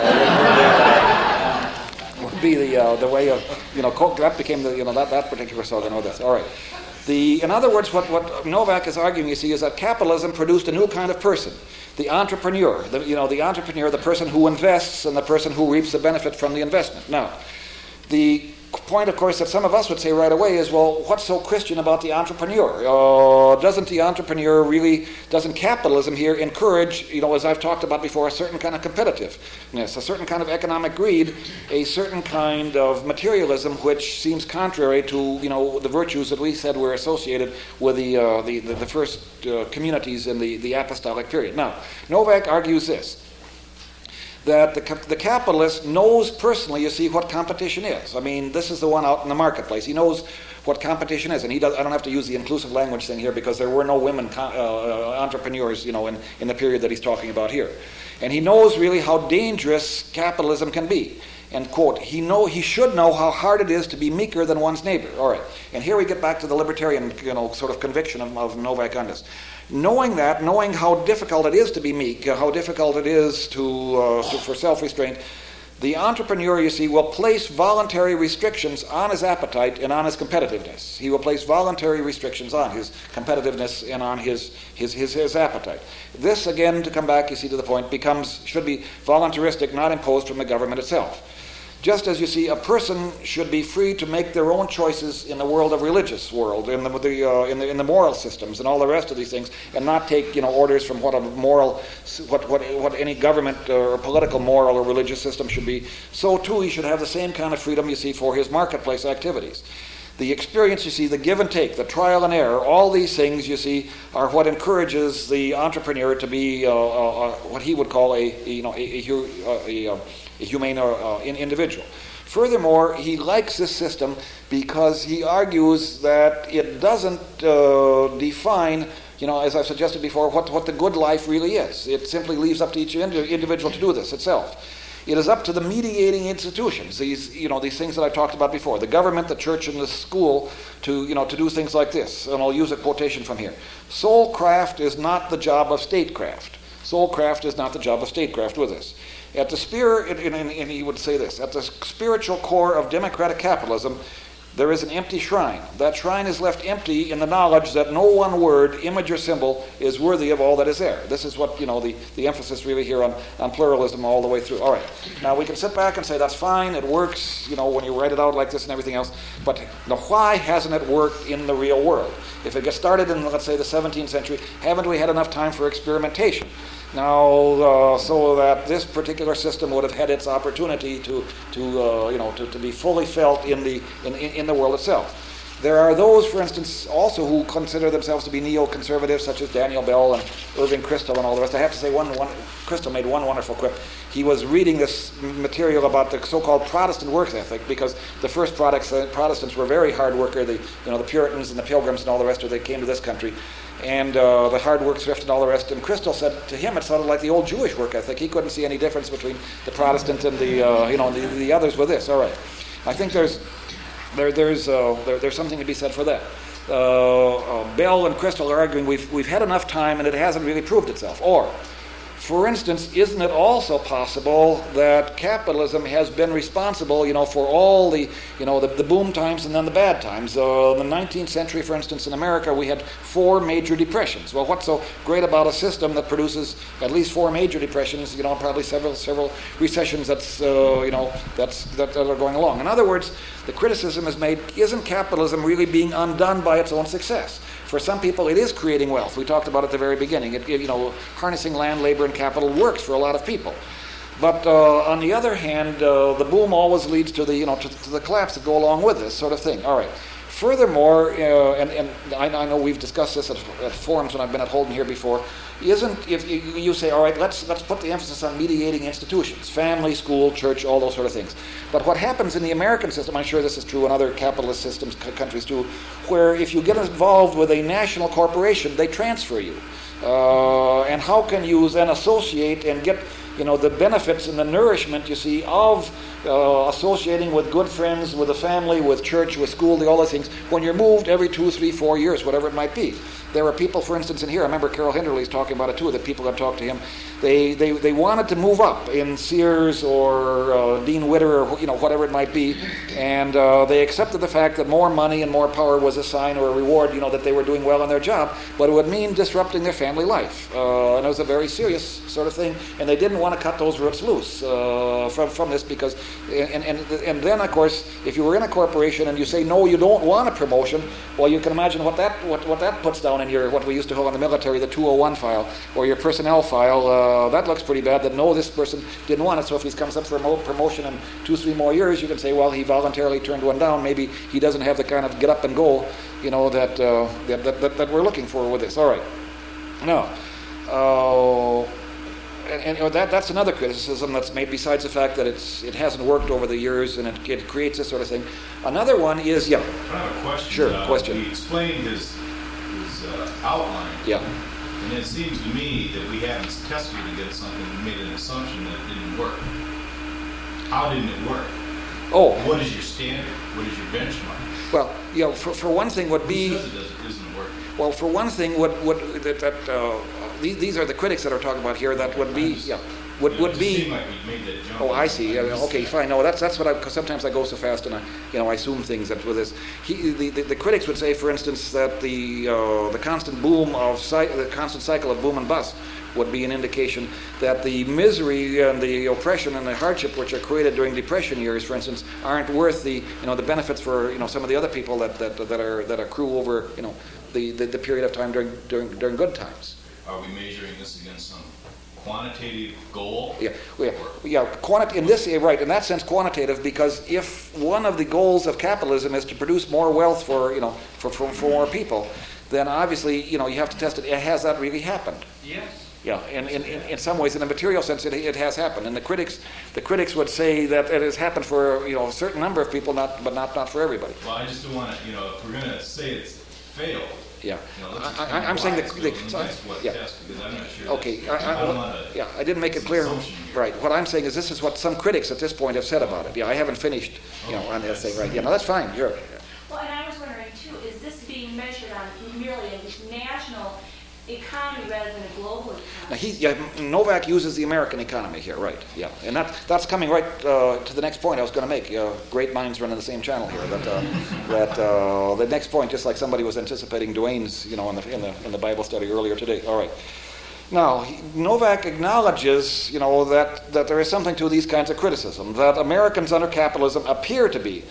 Uh, would be the uh, the way of, you know, that became the, you know, that, that particular slogan or this. All right. The, in other words, what, what Novak is arguing, you see, is that capitalism produced a new kind of person. The entrepreneur, the, you know, the entrepreneur, the person who invests and the person who reaps the benefit from the investment. Now, the point, of course, that some of us would say right away is, well, what's so Christian about the entrepreneur? Uh, doesn't the entrepreneur really, doesn't capitalism here encourage, you know, as I've talked about before, a certain kind of competitiveness, a certain kind of economic greed, a certain kind of materialism which seems contrary to, you know, the virtues that we said were associated with the uh, the, the, the first uh, communities in the, the apostolic period. Now, Novak argues this, that the, the capitalist knows personally, you see, what competition is. I mean, this is the one out in the marketplace. He knows what competition is, and he does. I don't have to use the inclusive language thing here because there were no women uh, entrepreneurs, you know, in, in the period that he's talking about here. And he knows really how dangerous capitalism can be. And quote, he know he should know how hard it is to be meeker than one's neighbor. All right. And here we get back to the libertarian, you know, sort of conviction of, of Novak on this. Knowing that, knowing how difficult it is to be meek, uh, how difficult it is to, uh, to for self-restraint, the entrepreneur, you see, will place voluntary restrictions on his appetite and on his competitiveness. He will place voluntary restrictions on his competitiveness and on his his his, his appetite. This, again, to come back, you see, to the point, becomes should be voluntaristic, not imposed from the government itself. Just as you see, a person should be free to make their own choices in the world of religious world, in the, the, uh, in the in the moral systems, and all the rest of these things, and not take, you know, orders from what a moral, what what what any government or political moral or religious system should be. So too, he should have the same kind of freedom, you see, for his marketplace activities. The experience, you see, the give and take, the trial and error, all these things, you see, are what encourages the entrepreneur to be uh, uh, what he would call a, you know, a, a, a, a a humane uh, individual. Furthermore, he likes this system because he argues that it doesn't uh, define, you know, as I've suggested before, what, what the good life really is. It simply leaves up to each individual to do this itself. It is up to the mediating institutions, these, you know, these things that I talked about before, the government, the church, and the school, to, you know, to do things like this. And I'll use a quotation from here. Soulcraft is not the job of statecraft. Soulcraft is not the job of statecraft with this. At the spirit, and, and, and he would say this, at the spiritual core of democratic capitalism, there is an empty shrine. That shrine is left empty in the knowledge that no one word, image, or symbol is worthy of all that is there. This is what, you know, the, the emphasis really here on, on pluralism all the way through. All right. Now, we can sit back and say, that's fine, it works, you know, when you write it out like this and everything else, but now why hasn't it worked in the real world? If it gets started in, let's say, the seventeenth century, haven't we had enough time for experimentation? Now, uh, so that this particular system would have had its opportunity to, to uh, you know, to, to be fully felt in the in, in the world itself. There are those, for instance, also who consider themselves to be neoconservatives, such as Daniel Bell and Irving Kristol and all the rest. I have to say, one, one Kristol made one wonderful quip. He was reading this material about the so-called Protestant work ethic, because the first products, uh, Protestants were very hard worker. The, you know, the Puritans and the Pilgrims and all the rest of it, they came to this country. And uh, the hard work thrift and all the rest. And Kristol said to him it sounded like the old Jewish work ethic. He couldn't see any difference between the Protestant and the uh, you know the, the others with this. All right, I think there's there there's uh, there, there's something to be said for that. Uh, uh, Bell and Kristol are arguing we've we've had enough time and it hasn't really proved itself. Or, for instance, isn't it also possible that capitalism has been responsible, you know, for all the, you know, the, the boom times and then the bad times? Uh, in the nineteenth century, for instance, in America, we had four major depressions. Well, what's so great about a system that produces at least four major depressions? You know, probably several several recessions. That's uh, you know that's that, that are going along. In other words, the criticism is made: isn't capitalism really being undone by its own success? For some people, it is creating wealth. We talked about it at the very beginning. It, you know, harnessing land, labor, and capital works for a lot of people. But uh, on the other hand, uh, the boom always leads to the, you know, to, to the collapse that go along with this sort of thing. All right. Furthermore, uh, and, and I, I know we've discussed this at, at forums when I've been at Holden here before, isn't, if you, you say, all right, let's, let's put the emphasis on mediating institutions, family, school, church, all those sort of things. But what happens in the American system, I'm sure this is true in other capitalist systems, c- countries too, where if you get involved with a national corporation, they transfer you. Uh, and how can you then associate and get, you know, the benefits and the nourishment, you see, of uh, associating with good friends, with a family, with church, with school, the, all those things, when you're moved every two, three, four years, whatever it might be. There are people, for instance, in here, I remember Carol Hinderly's talking about it too, that people have talked to him. They they, they wanted to move up in Sears or uh, Dean Witter or, you know, whatever it might be, and uh, they accepted the fact that more money and more power was a sign or a reward, you know, that they were doing well in their job, but it would mean disrupting their family life. Uh, and it was a very serious sort of thing, and they didn't want to cut those roots loose uh, from, from this because, and, and, and then, of course, if you were in a corporation and you say, no, you don't want a promotion, well, you can imagine what that what, what that puts down in your, what we used to have in the military, the two oh one file, or your personnel file. Uh, that looks pretty bad, that no, this person didn't want it, so if he comes up for a promotion in two, three more years, you can say, well, he voluntarily turned one down. Maybe he doesn't have the kind of get up and go, you know, that uh, that, that, that we're looking for with this. All right. Now, uh, and, and that that's another criticism that's made, besides the fact that it's it hasn't worked over the years and it, it creates this sort of thing. Another one is, yeah. I have a question. Sure, uh, question. He explained his, his uh, outline. Yeah. And it seems to me that we haven't tested to get something and made an assumption that didn't work. How didn't it work? Oh. What is your standard? What is your benchmark? Well, you know, for, for one thing would be... Who says it doesn't, isn't working? Well, for one thing, what what that, that uh, these, these are the critics that are talking about here. That would be, yeah, would It would just be. seemed like we made that jump. Oh, I see. Yeah, okay, fine. No, that's that's what I. Because sometimes I go so fast and I, you know, I assume things that with this. He, the, the the critics would say, for instance, that the uh, the constant boom of cy- the constant cycle of boom and bust would be an indication that the misery and the oppression and the hardship which are created during depression years, for instance, aren't worth the you know the benefits for you know some of the other people that that that are that accrue over you know the, the, the period of time during during during good times. Are we measuring this against some quantitative goal? Yeah, yeah, yeah. Quanti- in this, right, in that sense, quantitative, because if one of the goals of capitalism is to produce more wealth for you know for for, for more people, then obviously you know you have to test it. Has that really happened? Yes. Yeah, in, in, in some ways, in a material sense, it, it has happened, and the critics the critics would say that it has happened for you know a certain number of people, not but not not for everybody. Well, I just don't want to, you know, if we're going to say it's failed. Yeah, You know, let's just I, I, be I'm saying wise, the, you the know, and so, that's what yeah. test, because I'm not sure. Okay, that's- I, I, I don't want to. yeah, I didn't make it clear. Right, what I'm saying is this is what some critics at this point have said about it. Yeah, I haven't finished, you know, on this thing. Right? Yeah, no, that's fine. You're. Well, and I was wondering too, is this being measured on merely a national economy rather than a global economy? Now he, yeah, Novak uses the American economy here, right? Yeah, and that that's coming right uh, to the next point I was going to make. Uh, great minds run in the same channel here. That uh, that uh, the next point, just like somebody was anticipating Dwayne's, you know, in the in the in the Bible study earlier today. All right. Now he, Novak acknowledges, you know, that that there is something to these kinds of criticism, that Americans under capitalism appear to be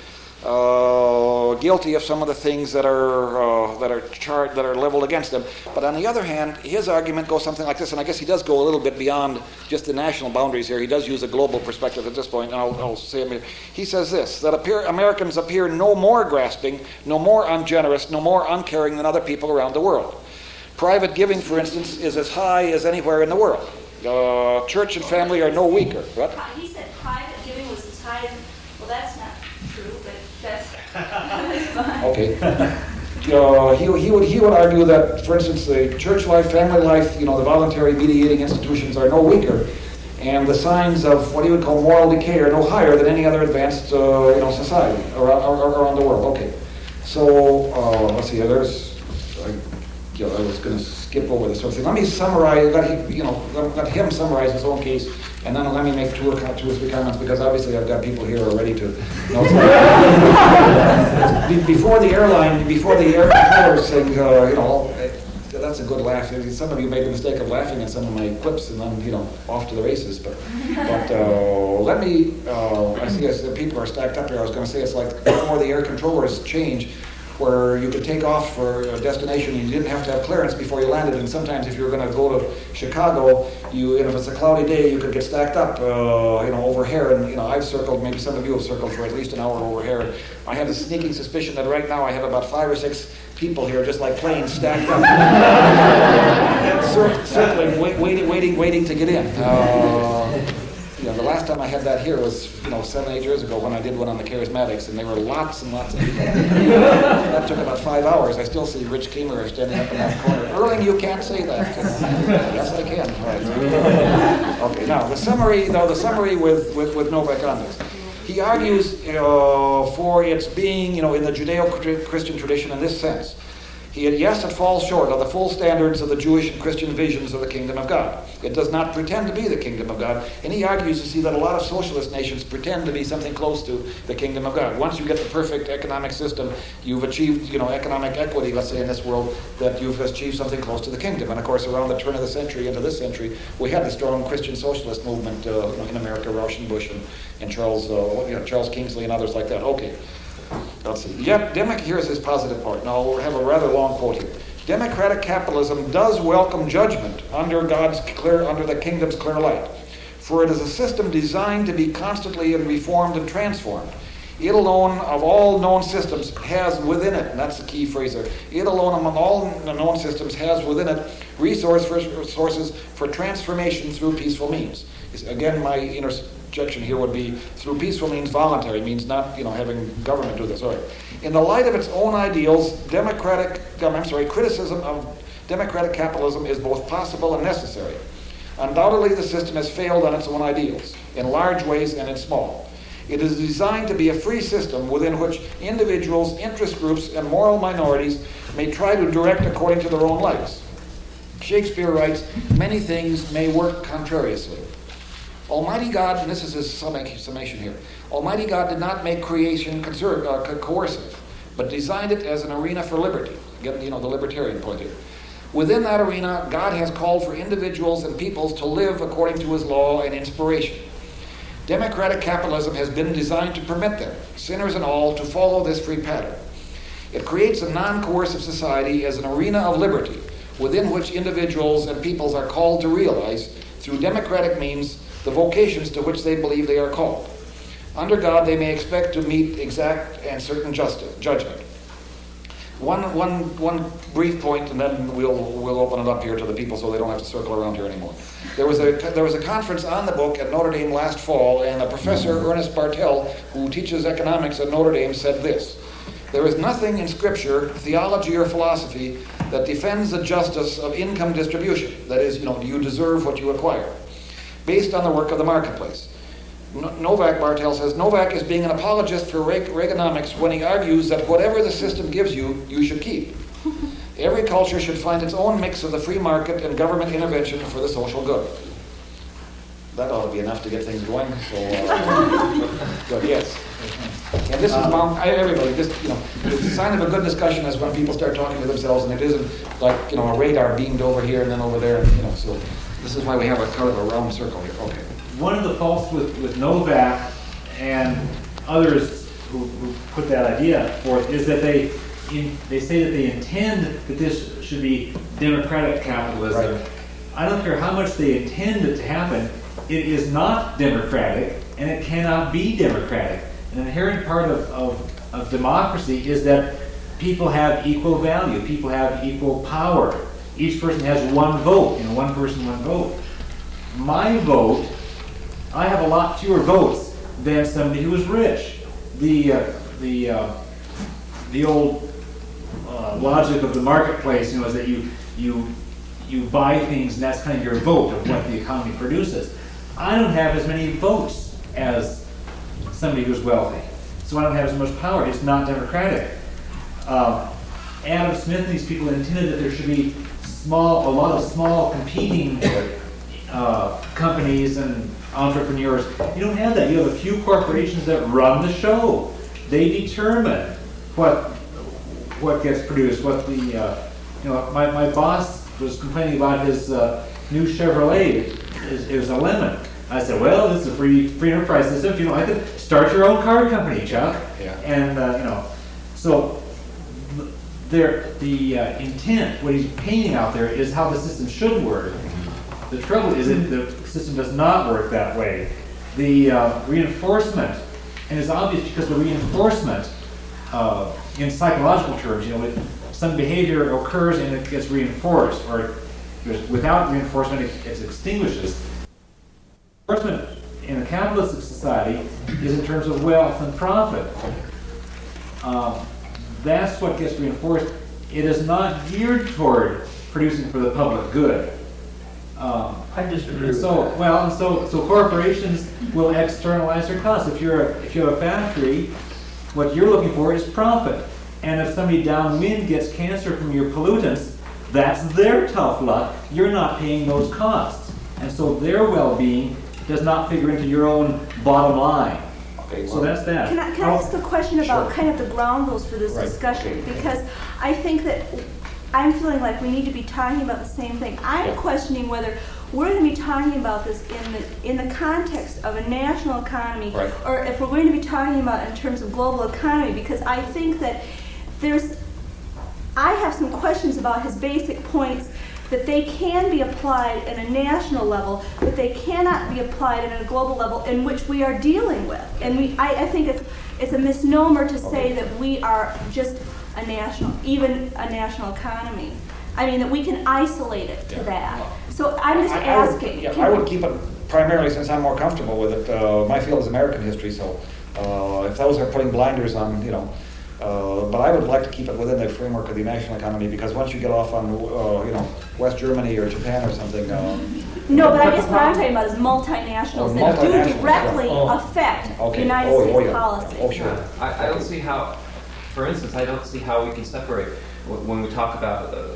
Uh, guilty of some of the things that are uh, that are char- that are leveled against them. But on the other hand, his argument goes something like this, and I guess he does go a little bit beyond just the national boundaries here. He does use a global perspective at this point, and I'll, I'll say him here. He says this, that appear, Americans appear no more grasping, no more ungenerous, no more uncaring than other people around the world. Private giving, for instance, is as high as anywhere in the world. Uh, church and family are no weaker. What? He said private giving was as high as, well, that's not true, but that's, that's fine. Okay. Uh, he, he would he would argue that, for instance, the church life, family life, you know, the voluntary mediating institutions are no weaker, and the signs of what he would call moral decay are no higher than any other advanced uh, you know society around, around the world. Okay. So uh, let's see. There's I, you know, I was going to skip over this sort of thing. Let me summarize. Let him, you know, let, let him summarize his own case, and then let me make two or two or three comments, because obviously I've got people here who are ready to. You know, before the airline, before the air controllers thing, uh, you know, that's a good laugh. Some of you made the mistake of laughing at some of my clips, and then you know, off to the races. But, but uh, let me. Uh, I see as the people are stacked up here. I was going to say it's like before the air controllers change. where you could take off for a destination and you didn't have to have clearance before you landed. And sometimes if you were going to go to Chicago, you, and if it's a cloudy day, you could get stacked up, uh, you know, over here. And you know, I've circled, maybe some of you have circled for at least an hour over here. I have a sneaking suspicion that right now I have about five or six people here, just like planes, stacked up, Cir- circling, wait, waiting, waiting, waiting to get in. Uh, You know, the last time I had that here was, you know, seven, eight years ago when I did one on the charismatics, and there were lots and lots of people. That took about five hours. I still see Rich Keemer standing up in that corner. Erling, you can't say that. Yes, I can. All right. Okay, now the summary, though, the summary with, with, with Novak on this. He argues uh, for its being, you know, in the Judeo-Christian tradition in this sense. He, yes, it falls short of the full standards of the Jewish and Christian visions of the kingdom of God. It does not pretend to be the kingdom of God. And he argues, you see, that a lot of socialist nations pretend to be something close to the kingdom of God. Once you get the perfect economic system, you've achieved, you know, economic equity, let's say, in this world, that you've achieved something close to the kingdom. And of course, around the turn of the century into this century, we had the strong Christian socialist movement uh, you know, in America, Rauschenbusch and, and Charles, uh, you know, Charles Kingsley and others like that. Okay. Let's see. Yet, Demo- here's his positive part. Now, we'll have a rather long quote here. Democratic capitalism does welcome judgment under God's clear, under the kingdom's clear light, for it is a system designed to be constantly and reformed and transformed. It alone of all known systems has within it, and that's the key phrase there, it alone among all known systems has within it resource for, resources for transformation through peaceful means. Again, my interjection here would be through peaceful means, voluntary means, not, you know, having government do this. All right. In the light of its own ideals, democratic, I'm sorry, criticism of democratic capitalism is both possible and necessary. Undoubtedly, the system has failed on its own ideals, in large ways and in small. It is designed to be a free system within which individuals, interest groups, and moral minorities may try to direct according to their own lights. Shakespeare writes, many things may work contrariously. Almighty God, and this is his summation here, Almighty God did not make creation conser- uh, co- coercive, but designed it as an arena for liberty. Get, you know, the libertarian point here. Within that arena, God has called for individuals and peoples to live according to his law and inspiration. Democratic capitalism has been designed to permit them, sinners and all, to follow this free pattern. It creates a non-coercive society as an arena of liberty, within which individuals and peoples are called to realize, through democratic means, the vocations to which they believe they are called. Under God, they may expect to meet exact and certain justice, judgment. One, one, one brief point, and then we'll we'll open it up here to the people so they don't have to circle around here anymore. There was a there was a conference on the book at Notre Dame last fall, and a professor, Ernest Bartel, who teaches economics at Notre Dame, said this: "There is nothing in Scripture, theology, or philosophy that defends the justice of income distribution. That is, you know, you deserve what you acquire, based on the work of the marketplace." Novak, Bartel says, Novak is being an apologist for Reaganomics when he argues that whatever the system gives you, you should keep. Every culture should find its own mix of the free market and government intervention for the social good. That ought to be enough to get things going. So, uh, good, yes. And this is bound, I, everybody, this, you know, the sign of a good discussion is when people start talking to themselves, and it isn't like, you know, a radar beamed over here and then over there, and, you know, so this is why we have a kind of a round circle here. Okay. One of the faults with, with Novak and others who, who put that idea forth is that they in, they say that they intend that this should be democratic capitalism. Right. I don't care how much they intend it to happen, it is not democratic, and it cannot be democratic. An inherent part of, of, of democracy is that people have equal value, people have equal power. Each person has one vote, you know, one person, one vote. My vote, I have a lot fewer votes than somebody who is rich. The uh, the uh, the old uh, logic of the marketplace, you know, is that you you you buy things and that's kind of your vote of what the economy produces. I don't have as many votes as somebody who's wealthy, so I don't have as much power. It's not democratic. Uh, Adam Smith and these people intended that there should be small, a lot of small competing uh, companies and entrepreneurs. You don't have that. You have a few corporations that run the show. They determine what what gets produced. What the uh, you know, my, my boss was complaining about his uh, new Chevrolet. It was a lemon. I said, well, this is a free free enterprise system. You know, I could start your own car company, Chuck. Yeah. And uh, you know, so there, the uh, intent, what he's painting out there, is how the system should work. The trouble is that the system does not work that way. The uh, reinforcement, and it's obvious because the reinforcement, uh, in psychological terms, you know, it, some behavior occurs and it gets reinforced, or without reinforcement, it, it extinguishes. Reinforcement in a capitalistic society is in terms of wealth and profit. Um, that's what gets reinforced. It is not geared toward producing for the public good. Um, I disagree with so, that. well, and so so corporations will externalize their costs. If you're a, if you have a factory, what you're looking for is profit. And if somebody downwind gets cancer from your pollutants, that's their tough luck. You're not paying those costs, and so their well-being does not figure into your own bottom line. Okay, So well, that's that. Can I, can I Oh, ask a question about Sure. kind of the ground rules for this Right. discussion? Okay. Because I think that I'm feeling like we need to be talking about the same thing. I'm Yeah. questioning whether we're going to be talking about this in the in the context of a national economy, Right. or if we're going to be talking about it in terms of global economy. Because I think that there's, I have some questions about his basic points, that they can be applied at a national level, but they cannot be applied at a global level in which we are dealing with. And we, I, I think it's it's a misnomer to say that we are just a national, even a national economy. I mean, that we can isolate it to Yeah. that. So I'm just I- I would- asking. Yeah, can- I would keep it primarily, since I'm more comfortable with it. Uh, my field is American history, so uh, if those are putting blinders on, you know, uh, but I would like to keep it within the framework of the national economy, because once you get off on, uh, you know, West Germany or Japan or something, um, No, but I guess what I'm talking about is multinationals Oh, that do multinationals, directly yeah. Oh. affect Okay. United Oh, oh, States yeah. policy. Oh, sure. I, I don't see how, for instance, I don't see how we can separate wh- when we talk about uh,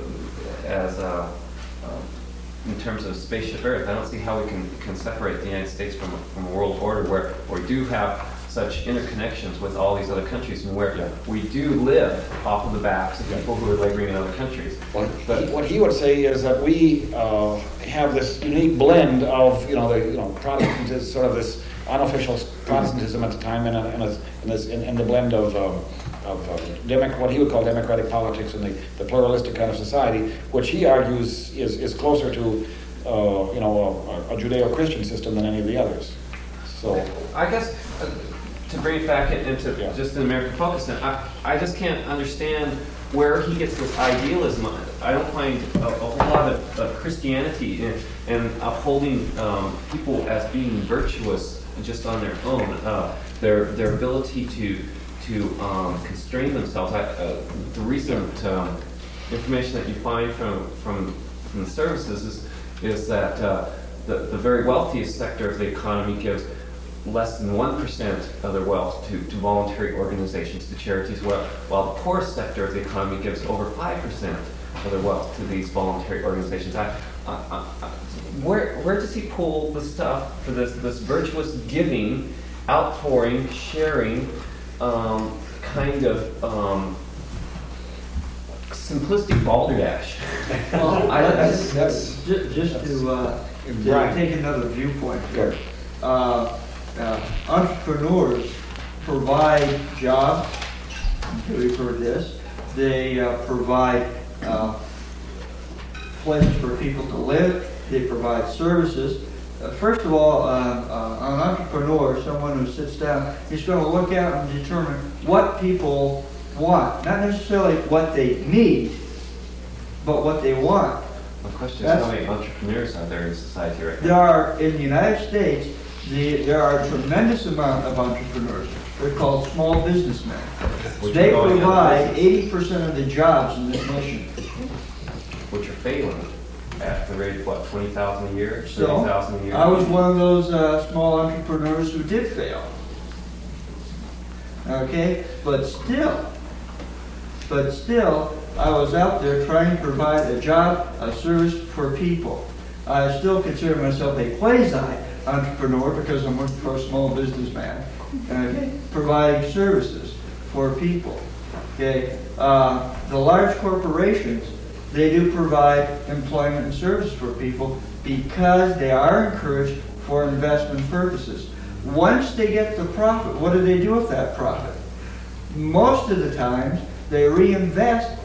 as uh, um, in terms of spaceship Earth. I don't see how we can, can separate the United States from a- from a world order where we do have such interconnections with all these other countries, and where Yeah. we do live off of the backs of people who are laboring in other countries. What But he, what he would say is that we uh, have this unique blend of, you know, the, you know, Protestantism, sort of this unofficial Protestantism at the time, and, and, and, this, and, and the blend of, um, of uh, democ- what he would call democratic politics and the, the pluralistic kind of society, which he argues is, is closer to, uh, you know, a, a Judeo-Christian system than any of the others. So, I guess uh, to bring it back in- into Yeah. just an American focus, then I, I just can't understand where he gets this idealism. I don't find a, a whole lot of, of Christianity in, in upholding um, people as being virtuous just on their own. Uh, their their ability to to um, constrain themselves. I, uh, the recent um, information that you find from from, from the services is is that uh, the the very wealthiest sector of the economy gives less than one percent of their wealth to, to voluntary organizations, to charities, while, while the poorest sector of the economy gives over five percent of their wealth to these voluntary organizations. I, I, I, I- where, where does he pull the stuff for this, this virtuous giving, outpouring, sharing, um, kind of um, simplistic balderdash? Well, I- that's, that's- ju- just to, uh, to Right. take another viewpoint Sure. here. Uh, uh, entrepreneurs provide jobs. We've heard this. They uh, provide uh, places for people to live. They provide services. Uh, first of all, uh, uh, an entrepreneur, someone who sits down, is going to look out and determine what people want, not necessarily what they need, but what they want. The question is, That's- how many entrepreneurs are there in society right There now? are, in the United States, the, there are a tremendous amount of entrepreneurs. They're called small businessmen. Which They are going out of provide business. eighty percent of the jobs in this nation. Which are failing at the rate of what, twenty thousand a year, So, thirty thousand a year? I was one of those uh, small entrepreneurs who did fail. Okay, but still, but still, I was out there trying to provide a job, a service for people. I still consider myself a quasi-entrepreneur because I'm working for a small businessman, and providing services for people. Okay, uh, the large corporations, they do provide employment and services for people because they are encouraged for investment purposes. Once they get the profit, what do they do with that profit? Most of the times, they reinvest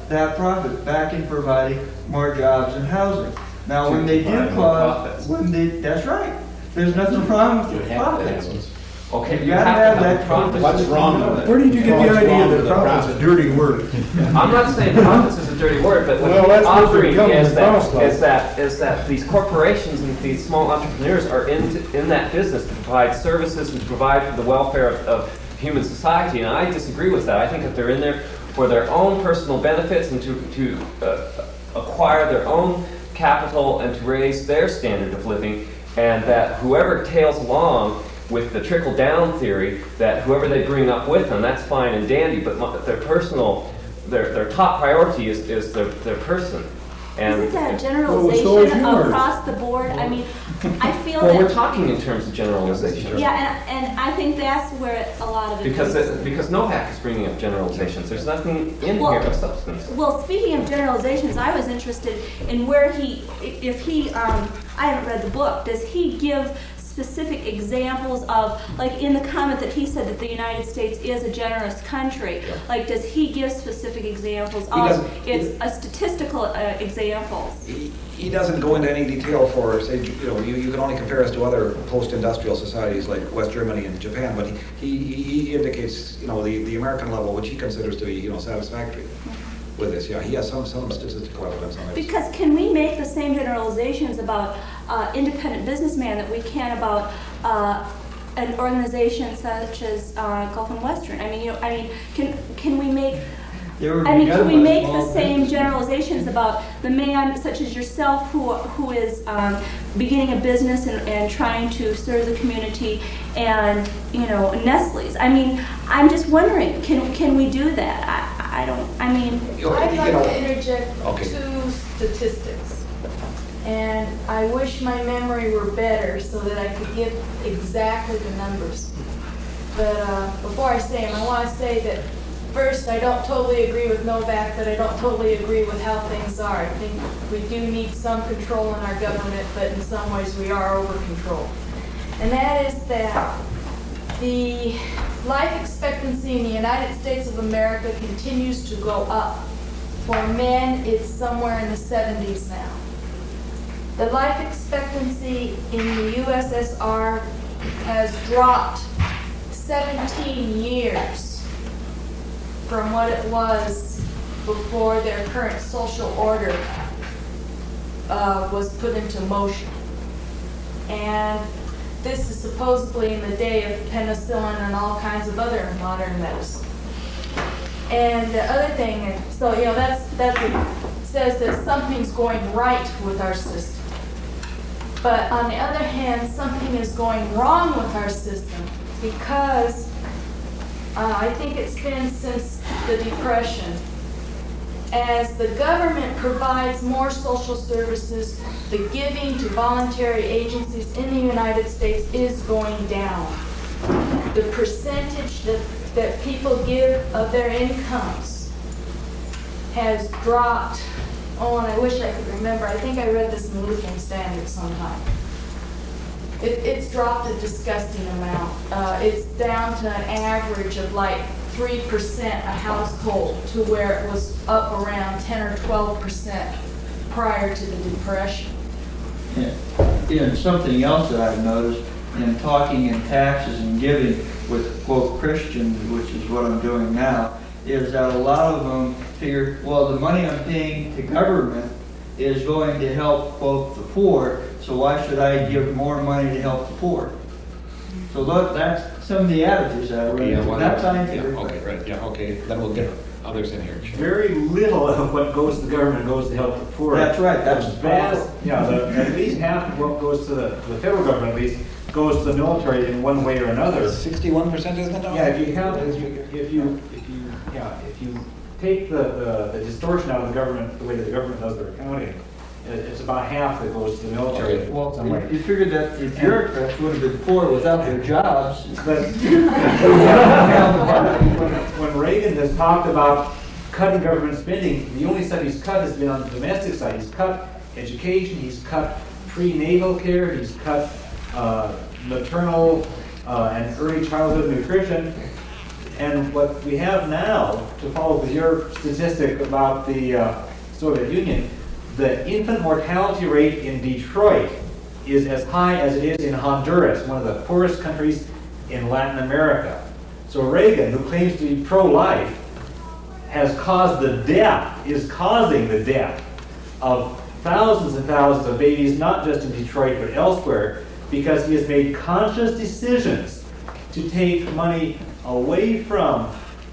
that profit back in providing more jobs and housing. Now, when they do Provide more cause, profits. when they, that's right. There's nothing wrong with the profits. Okay, You you gotta have have to that have profits. What's wrong with it? Where did you get the What's wrong idea with that the profit's a profit? dirty word? I'm not saying profits is a dirty word, but what Well, he's that's what offering they're coming is across that, like. is that, is that these corporations and these small entrepreneurs are in, in that business to provide services and to provide for the welfare of, of human society, and I disagree with that. I think that they're in there for their own personal benefits and to, to uh, acquire their own capital and to raise their standard of living, and that whoever tails along with the trickle-down theory, that whoever they bring up with them, that's fine and dandy, but mo- their personal, their, their top priority is, is their, their person. And Isn't that a Well, so is generalization yours. across the board? I mean, I feel well, we're that, talking in terms of generalization. yeah, and, and I think that's where a lot of it Because is. it, because Novak is bringing up generalizations. There's nothing in Well- here of substance. Well, speaking of generalizations, I was interested in where he, if he, um, I haven't read the book, does he give specific examples of, like in the comment that he said that the United States is a generous country, like does he give specific examples of, doesn't. it's a statistical uh, examples? He, he doesn't go into any detail for, say, you know, you, you can only compare us to other post-industrial societies like West Germany and Japan, but he, he, he indicates, you know, the, the American level, which he considers to be, you know, satisfactory with this. Yeah, he has some, some statistical evidence on it. Because can we make the same generalizations about uh, independent businessman that we can about uh, an organization such as uh, Gulf and Western? I mean, you know, I mean, can can we make? They were I mean, begun can we by make small the same businesses. generalizations about the man such as yourself who who is um, beginning a business and, and trying to serve the community, and you know, Nestle's? I mean, I'm just wondering, can can we do that? I, I don't. I mean. You know, I'd you like know, to interject Okay. two statistics. And I wish my memory were better so that I could give exactly the numbers. But uh, before I say them, I want to say that first, I don't totally agree with Novak, but I don't totally agree with how things are. I think we do need some control in our government, but in some ways we are over controlled. And that is that the life expectancy in the United States of America continues to go up. For men, it's somewhere in the seventies now. The life expectancy in the U S S R has dropped seventeen years from what it was before their current social order uh, was put into motion. And this is supposedly in the day of penicillin and all kinds of other modern medicine. And the other thing, so you know, that's that's a, says that something's going right with our system. But on the other hand, something is going wrong with our system because uh, I think it's been since the Depression. As the government provides more social services, the giving to voluntary agencies in the United States is going down. The percentage that, that people give of their incomes has dropped. Oh, and I wish I could remember. I think I read this in the Lutheran Standard sometime. It, it's dropped a disgusting amount. Uh, it's down to an average of like three percent a household to where it was up around ten or twelve percent prior to the Depression. Yeah. And something else that I've noticed in talking in taxes and giving with, quote, Christians, which is what I'm doing now, is that a lot of them figure, well, the money I'm paying to government is going to help, quote, the poor, so why should I give more money to help the poor? So look, that's some of the attitudes that I Okay, yeah, read. well, Not yeah, scientific. okay, right, yeah, okay, then we'll get others in here. Very little of what goes to the government goes to help the poor. That's right, that's The vast, yeah, the, at least half of what goes to the, to the federal government, at least, goes to the military in one way or another. Sixty-one percent, isn't it now? Yeah, if you have, if you, if you, if you, yeah, if you take the, the, the distortion out of the government, the way that the government does their accounting, it, it's about half that goes to the military in Well, some way. you figured that the bureaucrats would have been poor without their jobs. But when, when Reagan has talked about cutting government spending, the only stuff he's cut has been on the domestic side. He's cut education, he's cut prenatal care, he's cut uh, maternal uh, and early childhood nutrition. And what we have now, to follow with your statistic about the uh, Soviet Union, the infant mortality rate in Detroit is as high as it is in Honduras, one of the poorest countries in Latin America. So Reagan, who claims to be pro-life, has caused the death, is causing the death of thousands and thousands of babies, not just in Detroit but elsewhere, because he has made conscious decisions to take money away from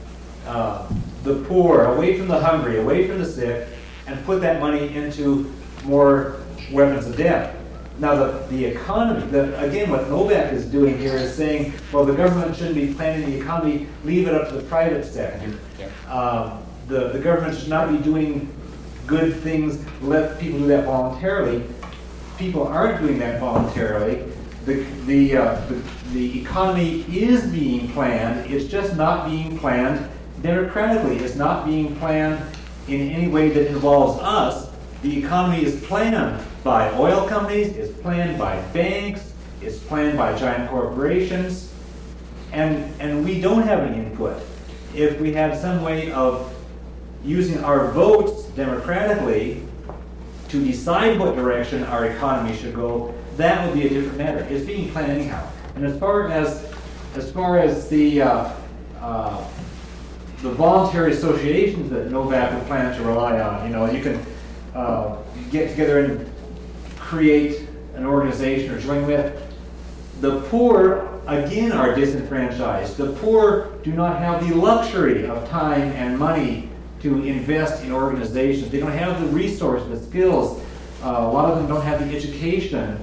uh, the poor, away from the hungry, away from the sick, and put that money into more weapons of death. Now, the, the economy, the, again, what Novak is doing here is saying, well, the government shouldn't be planning the economy, leave it up to the private sector. Yeah. Um, the, the government should not be doing good things, let people do that voluntarily. People aren't doing that voluntarily. The, the, uh, the, the economy is being planned, it's just not being planned democratically. It's not being planned in any way that involves us. The economy is planned by oil companies, it's planned by banks, it's planned by giant corporations, and, and we don't have any input. If we had some way of using our votes democratically to decide what direction our economy should go, that would be a different matter. It's being planned anyhow. And as far as as far as the uh, uh, the voluntary associations that Novak would plan to rely on, you know, you can uh, get together and create an organization or join with. The poor, again, are disenfranchised. The poor do not have the luxury of time and money to invest in organizations. They don't have the resources, the skills. Uh, a lot of them don't have the education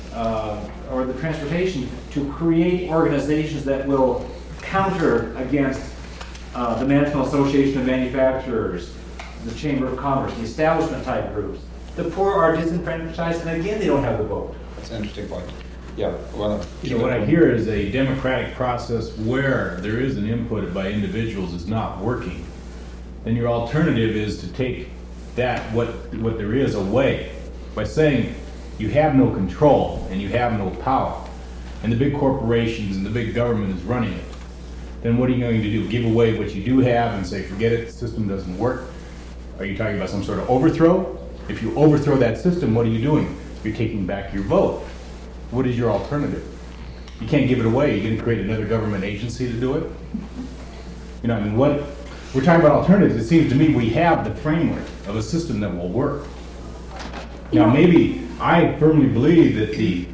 uh, or the transportation to create organizations that will counter against uh, the National Association of Manufacturers, the Chamber of Commerce, the establishment type groups. The poor are disenfranchised, and again, they don't have the vote. That's an interesting point. Yeah, well, You know, what I hear is a democratic process where there is an input by individuals is not working. Then your alternative is to take that, what, what there is, away by saying you have no control and you have no power, and the big corporations and the big government is running it. Then what are you going to do? Give away what you do have and say, forget it, the system doesn't work? Are you talking about some sort of overthrow? If you overthrow that system, what are you doing? You're taking back your vote. What is your alternative? You can't give it away. You're going to create another government agency to do it? You know, I mean, what, we're talking about alternatives. It seems to me we have the framework of a system that will work. Now, maybe I firmly believe that the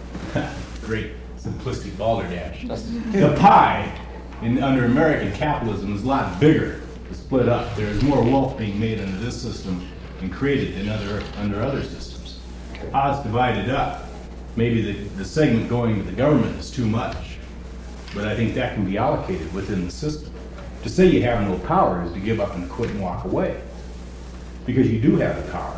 great simplistic balderdash, the pie in, under American capitalism is a lot bigger to split up. There is more wealth being made under this system and created than other, under other systems. How it's divided up. Maybe the, the segment going to the government is too much, but I think that can be allocated within the system. To say you have no power is to give up and quit and walk away, because you do have the power.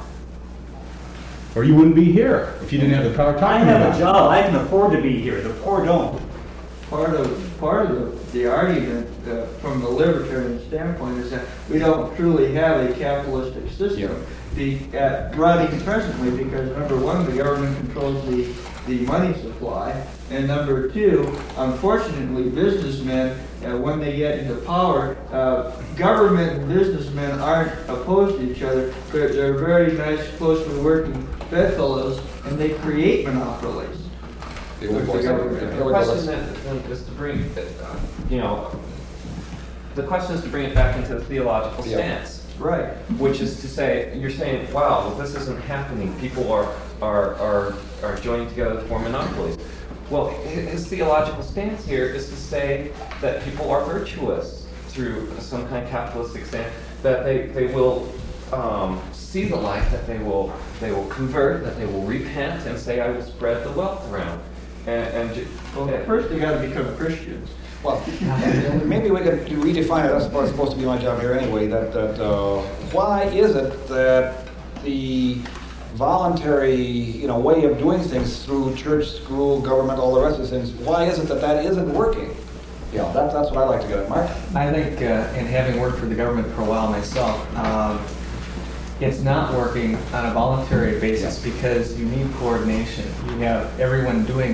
Or you wouldn't be here if you didn't have the power talking I about have it. a job, I can afford to be here, the poor don't. Part of, part of the, the argument uh, from the libertarian standpoint is that we don't truly have a capitalistic system. Yeah. The, uh, running presently, because number one, the government controls the, the money supply, and number two, unfortunately, businessmen, uh, when they get into power, uh, government and businessmen aren't opposed to each other. They're, they're very nice, closely working bedfellows, and they create monopolies. the old With the boys. government. Here The we go, question let's- then then is to bring, uh, you know, the question is to bring it back into the theological Yeah. stance. Right. Which is to say, you're saying, wow, well, this isn't happening. People are, are, are, are joining together to form monopolies. Well, his his theological stance here is to say that people are virtuous through some kind of capitalistic stance, that they, they will um, see the light, that they will, they will convert, that they will repent and say, I will spread the wealth around. And, and ju- Well, first they gotta become Christians. Well, maybe we could redefine it. That's what's supposed to be my job here anyway. That that uh, why is it that the voluntary, you know, way of doing things through church, school, government, all the rest of the things, why is it that that isn't working? Yeah, that, that's what I like to get at, Mark. I think, uh, in having worked for the government for a while myself, um, it's not working on a voluntary basis because you need coordination. You have everyone doing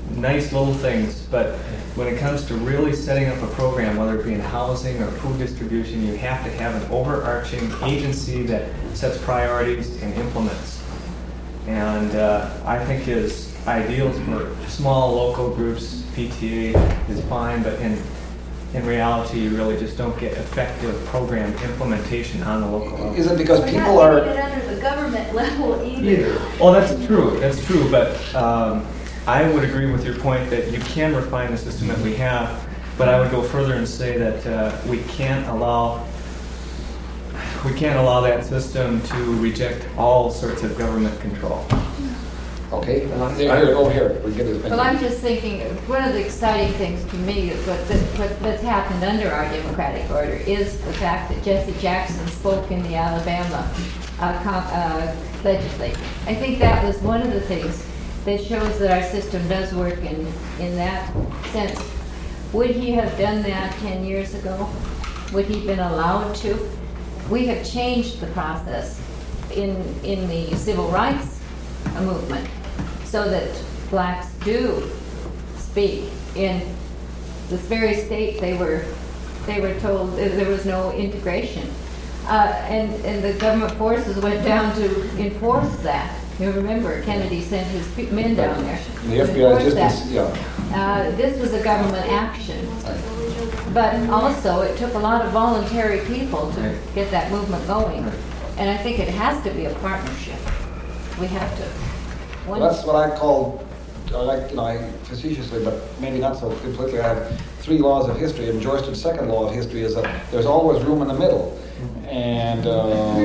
nice little things, but when it comes to really setting up a program, whether it be in housing or food distribution, you have to have an overarching agency that sets priorities and implements. And uh, I think his ideals for small local groups, P T A, is fine, but in in reality, you really just don't get effective program implementation on the local level. Is it because We're people not are... getting it under the government level either. Oh, that's true, that's true, but um, I would agree with your point that you can refine the system that we have, but I would go further and say that uh, we can't allow we can't allow that system to reject all sorts of government control. Okay, here, go here. We get his Well, I'm just thinking, one of the exciting things to me, is what, what, what's happened under our democratic order is the fact that Jesse Jackson spoke in the Alabama uh, com, uh, legislature. I think that was one of the things that shows that our system does work in, in that sense. Would he have done that ten years ago? Would he have been allowed to? We have changed the process in, in the civil rights movement, so that blacks do speak. In this very state, they were they were told that there was no integration, uh, and and the government forces went down to enforce that. You remember Kennedy sent his men down there. The F B I just this, yeah. Uh, this was a government action, but also it took a lot of voluntary people to get that movement going, and I think it has to be a partnership. We have to. Well, that's what I call, I like, you know, I facetiously, but maybe not so completely. I have three laws of history, and Joyce's second law of history is that there's always room in the middle, and um,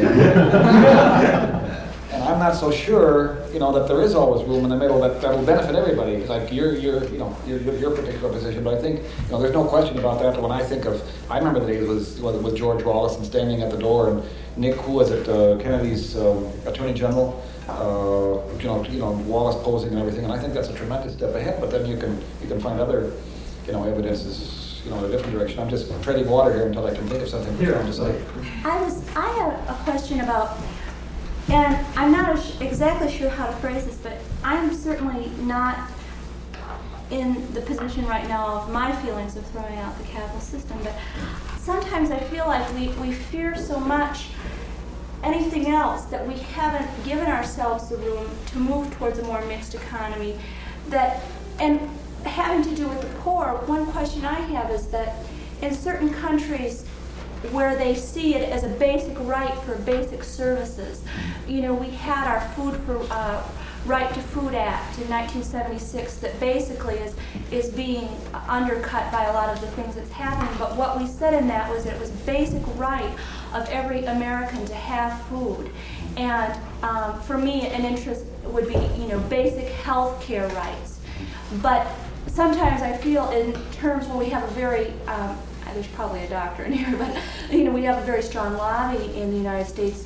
and I'm not so sure, you know, that there is always room in the middle that that'll benefit everybody. Like your, your, you know, your, your particular position, but I think, you know, there's no question about that. When I think of, I remember the days was with George Wallace and standing at the door, and Nick, who was it, uh, Kennedy's um, Attorney General. Uh, you know, you know, Wallace posing and everything, and I think that's a tremendous step ahead. But then you can you can find other, you know, evidences, you know, in a different direction. I'm just treading water here until I can think of something here to say. I was I have a question about, and I'm not exactly sure how to phrase this, but I'm certainly not in the position right now of my feelings of throwing out the capital system. But sometimes I feel like we we fear so much anything else, that we haven't given ourselves the room to move towards a more mixed economy. That, and having to do with the poor, one question I have is that in certain countries where they see it as a basic right for basic services, you know, we had our Food for uh, Right to Food Act in nineteen seventy-six that basically is is being undercut by a lot of the things that's happening. But what we said in that was that it was basic right of every American to have food. And um, for me, an interest would be, you know, basic health care rights. But sometimes I feel in terms where we have a very, um, there's probably a doctor in here, but, you know, we have a very strong lobby in the United States,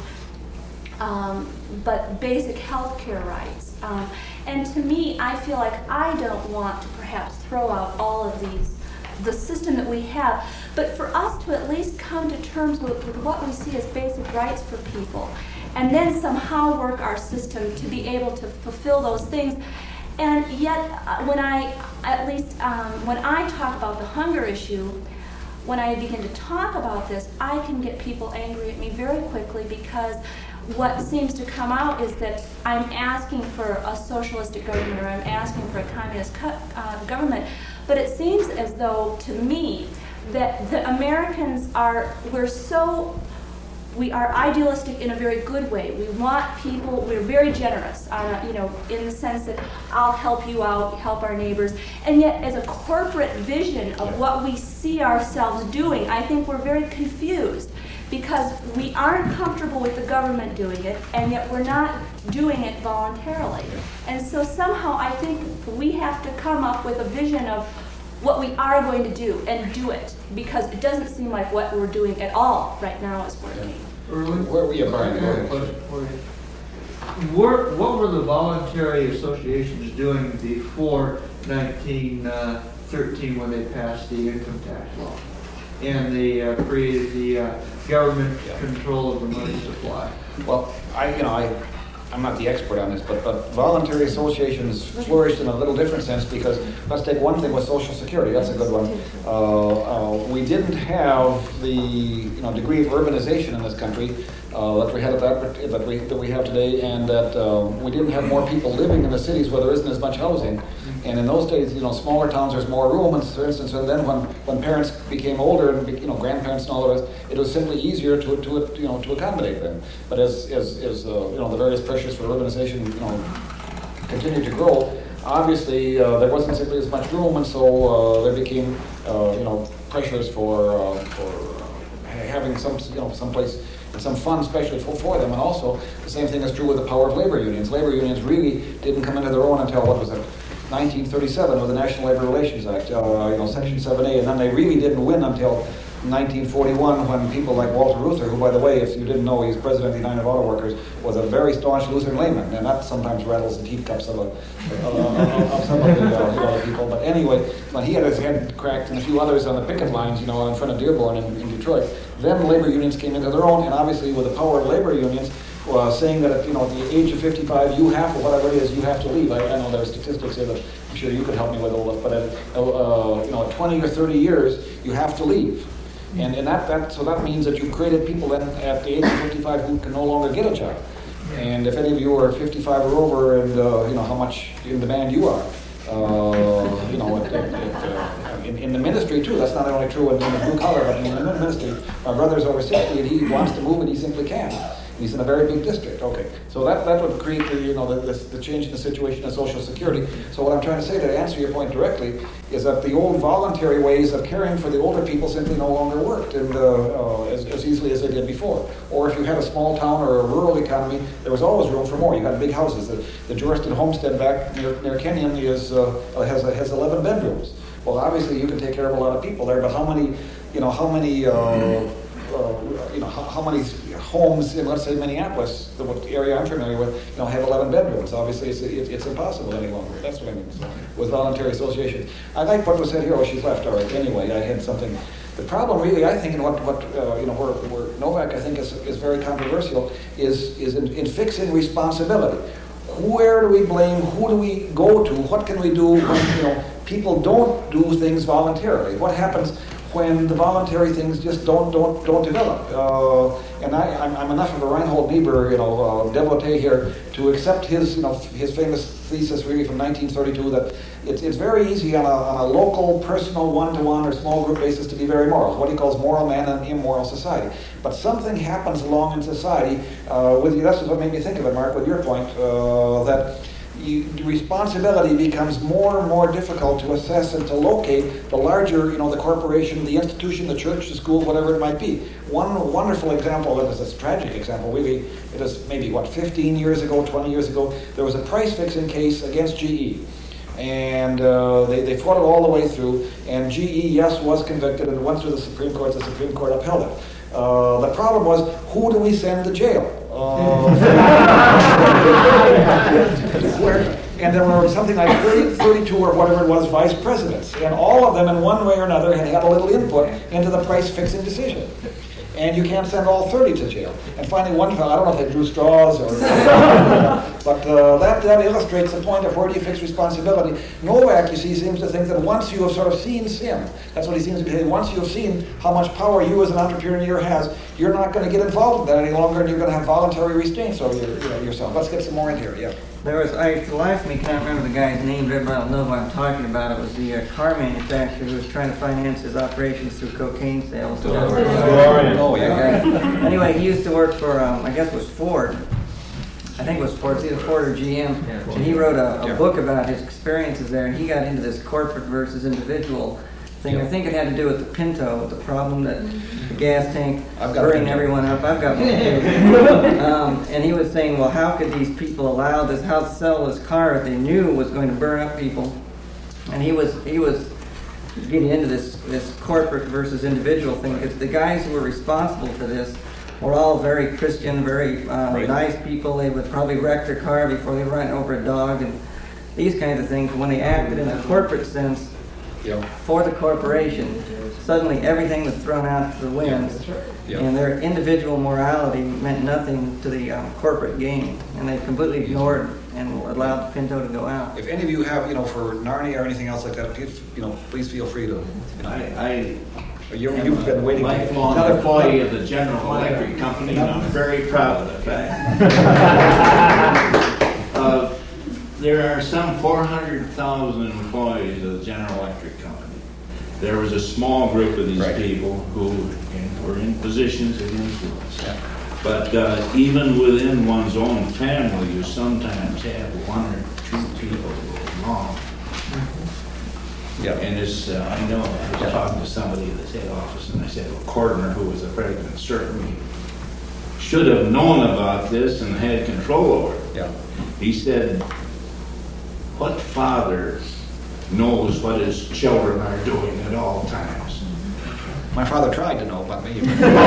um, but basic health care rights. Um, and to me, I feel like I don't want to perhaps throw out all of these, the system that we have, but for us to at least come to terms with, with what we see as basic rights for people, and then somehow work our system to be able to fulfill those things. And yet, uh, when I, at least um, when I talk about the hunger issue, when I begin to talk about this, I can get people angry at me very quickly, because what seems to come out is that I'm asking for a socialistic government, or I'm asking for a communist co- uh, government. But it seems as though, to me, that the Americans are, we're so, we are idealistic in a very good way. We want people, we're very generous, uh, you know, in the sense that I'll help you out, help our neighbors. And yet, as a corporate vision of what we see ourselves doing, I think we're very confused, because we aren't comfortable with the government doing it, and yet we're not doing it voluntarily. And so somehow I think we have to come up with a vision of what we are going to do, and do it, because it doesn't seem like what we're doing at all right now is working. Where were you, Brian? Go ahead. Were, what were the voluntary associations doing before nineteen thirteen when they passed the income tax law and they uh, created the uh, government yeah. control of the money supply? Well, I, you know, I, I'm not the expert on this, but, but voluntary associations flourished in a little different sense because, let's take one thing with Social Security, that's a good one. Uh, uh, we didn't have the you know, degree of urbanization in this country uh, that we had at that, that we, that we have today, and that uh, we didn't have more people living in the cities where there isn't as much housing. And in those days, you know, smaller towns, there's more room, and for instance, and then when, when parents became older and, you know, grandparents and all the rest, it was simply easier to, to you know, to accommodate them. But as, as, as uh, you know, the various pressures for urbanization, you know, continued to grow, obviously uh, there wasn't simply as much room, and so uh, there became, uh, you know, pressures for, uh, for uh, having some, you know, some place, some fund especially for, for them. And also, the same thing is true with the power of labor unions. Labor unions really didn't come into their own until, what was it, nineteen thirty-seven with the National Labor Relations Act, uh, you know, Section seven A, and then they really didn't win until nineteen forty-one when people like Walter Reuther, who, by the way, if you didn't know, he's president of the United Auto Workers, was a very staunch Lutheran layman, and that sometimes rattles the teacups of, a, of, of some of the, uh, the other people. But anyway, when he had his head cracked and a few others on the picket lines, you know, in front of Dearborn in, in Detroit, then labor unions came into their own, and obviously with the power of labor unions, Uh, saying that at, you know, at the age of fifty-five, you have to, whatever it is, you have to leave. I, I know there are statistics here that I'm sure you could help me with, Olaf, but at, uh, you know, at twenty or thirty years, you have to leave. And, and that, that, so that means that you've created people then at the age of fifty-five who can no longer get a job. And if any of you are fifty-five or over, and uh, you know how much in demand you are, uh, you know, it, it, it, uh, in, in the ministry too, that's not only true in, in the blue collar, but in the ministry. My brother's over sixty and he wants to move and he simply can't. He's in a very big district. Okay, so that, that would create the, you know, the, the, the change in the situation of Social Security. So what I'm trying to say, to answer your point directly, is that the old voluntary ways of caring for the older people simply no longer worked and uh, uh, as, as easily as they did before. Or if you had a small town or a rural economy, there was always room for more. You had big houses. The, the Juriston Homestead back near, near Kenyon is, uh, has, has eleven bedrooms. Well, obviously you can take care of a lot of people there, but how many, you know, how many, uh, uh, you know, how, how many homes in, let's say, Minneapolis, the what area I'm familiar with, you know, have eleven bedrooms. Obviously, it's, it, it's impossible any longer. That's what I mean, so, with voluntary associations. I like what was said here. Oh, she's left. All right. Anyway, I had something. The problem, really, I think, and what, what uh, you know, where, where Novak, I think, is, is very controversial, is, is in, in fixing responsibility. Where do we blame? Who do we go to? What can we do when, you know, people don't do things voluntarily? What happens when the voluntary things just don't don't don't develop? Uh, and I, I'm, I'm enough of a Reinhold Niebuhr, you know, uh, devotee here to accept his, you know, his famous thesis really from nineteen thirty-two that it's it's very easy on a, on a local, personal, one-to-one or small group basis to be very moral. What he calls moral man and immoral society. But something happens along in society uh, with you. That's what made me think of it, Mark, with your point uh, that. You, responsibility becomes more and more difficult to assess and to locate the larger, you know, the corporation, the institution, the church, the school, whatever it might be. One wonderful example, and it's a tragic example, really, it is maybe, what, fifteen years ago, twenty years ago, there was a price-fixing case against G E. And uh, they, they fought it all the way through, and G E, yes, was convicted and went through the Supreme Court. The Supreme Court upheld it. Uh, the problem was, who do we send to jail? Uh, where, and there were something like thirty, thirty-two or whatever it was vice presidents, and all of them in one way or another had had a little input into the price-fixing decision. And you can't send all thirty to jail. And finally, one fellow, I don't know if they drew straws or, but uh, that, that illustrates the point of where do you fix responsibility. Novak, you see, seems to think that once you have sort of seen sin, that's what he seems to be saying, once you have seen how much power you as an entrepreneur has, you're not going to get involved in that any longer, and you're going to have voluntary restraints over your, you know, yourself. Let's get some more in here, yeah. There was, I, the last me can't remember the guy's name, but I don't know what I'm talking about. It was the uh, car manufacturer who was trying to finance his operations through cocaine sales. Oh, yeah. Anyway, he used to work for, um, I guess it was Ford. I think it was Ford, it's either Ford or G M. And he wrote a, a book about his experiences there, and he got into this corporate versus individual thing. I think it had to do with the Pinto, the problem that the gas tank burning everyone up. I've got one too. um, and he was saying, well, how could these people allow this, how to sell this car if they knew was going to burn up people? And he was he was getting into this, this corporate versus individual thing, because the guys who were responsible for this were all very Christian, very uh, right. nice people. They would probably wreck their car before they ran over a dog and these kinds of things. When they acted in a corporate sense, Yeah. for the corporation, suddenly everything was thrown out to the wind. Yeah. And their individual morality meant nothing to the um, corporate gain. And they completely ignored and allowed Pinto to go out. If any of you have, you know, for Narnia or anything else like that, please, you know, please feel free to. You know, I, you, I you've been waiting. lifelong Another employee of the General Electric Company, and I'm very proud of the fact. uh, there are some four hundred thousand employees of the General Electric Company. There was a small group of these right. people who in, were in positions of influence. Yeah. But uh, even within one's own family, you sometimes have one or two people who are wrong. Yeah. And it's, uh, I know, I was talking to somebody at the head office, and I said, well, Cordner, who was the president, certainly should have known about this and had control over it. Yeah. He said, what father knows what his children are doing at all times? My father tried to know about me.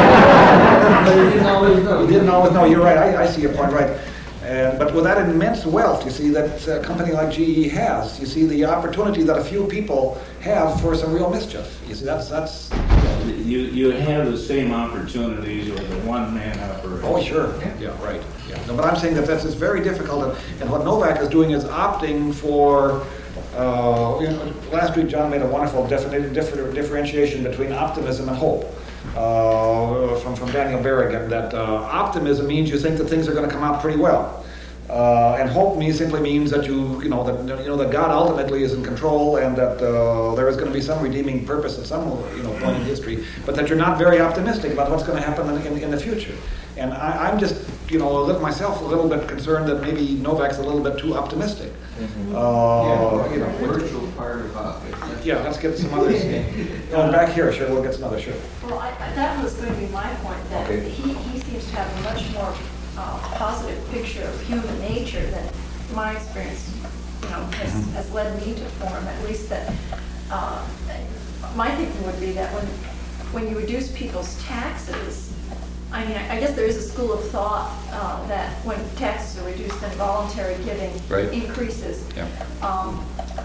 But he didn't always know. He didn't always know. You're right. I, I see your point, right. And, but with that immense wealth, you see, that a company like G E has, you see the opportunity that a few people have for some real mischief. You see, that's, that's You, you have the same opportunities with a one-man operation. oh, sure. Yeah, yeah right. Yeah. No, but I'm saying that that's it's very difficult. And, and what Novak is doing is opting for, uh, you know, last week John made a wonderful defini- differ- differentiation between optimism and hope. Uh, from, from Daniel Berrigan, that uh, optimism means you think that things are going to come out pretty well. Uh, and hope me simply means that you, you know, that you know that God ultimately is in control, and that uh, there is going to be some redeeming purpose at some, you know, point in history, but that you're not very optimistic about what's going to happen in, in, in the future. And I, I'm just, you know, a little, myself a little bit concerned that maybe Novak's a little bit too optimistic. Mm-hmm. Uh, yeah, you know, the virtual part about it. Yeah, let's get some others. Oh, back here, sure, we'll get some others, sure. Well, I, I- that was going to be my point, that Okay. he, he seems to have a much more uh, positive picture of human nature than my experience, you know, has, Mm-hmm. has led me to form, at least that, uh, my thinking would be that when, when you reduce people's taxes, I mean, I I guess there is a school of thought uh, that when taxes are reduced, then voluntary giving Right. increases. Yeah. Um,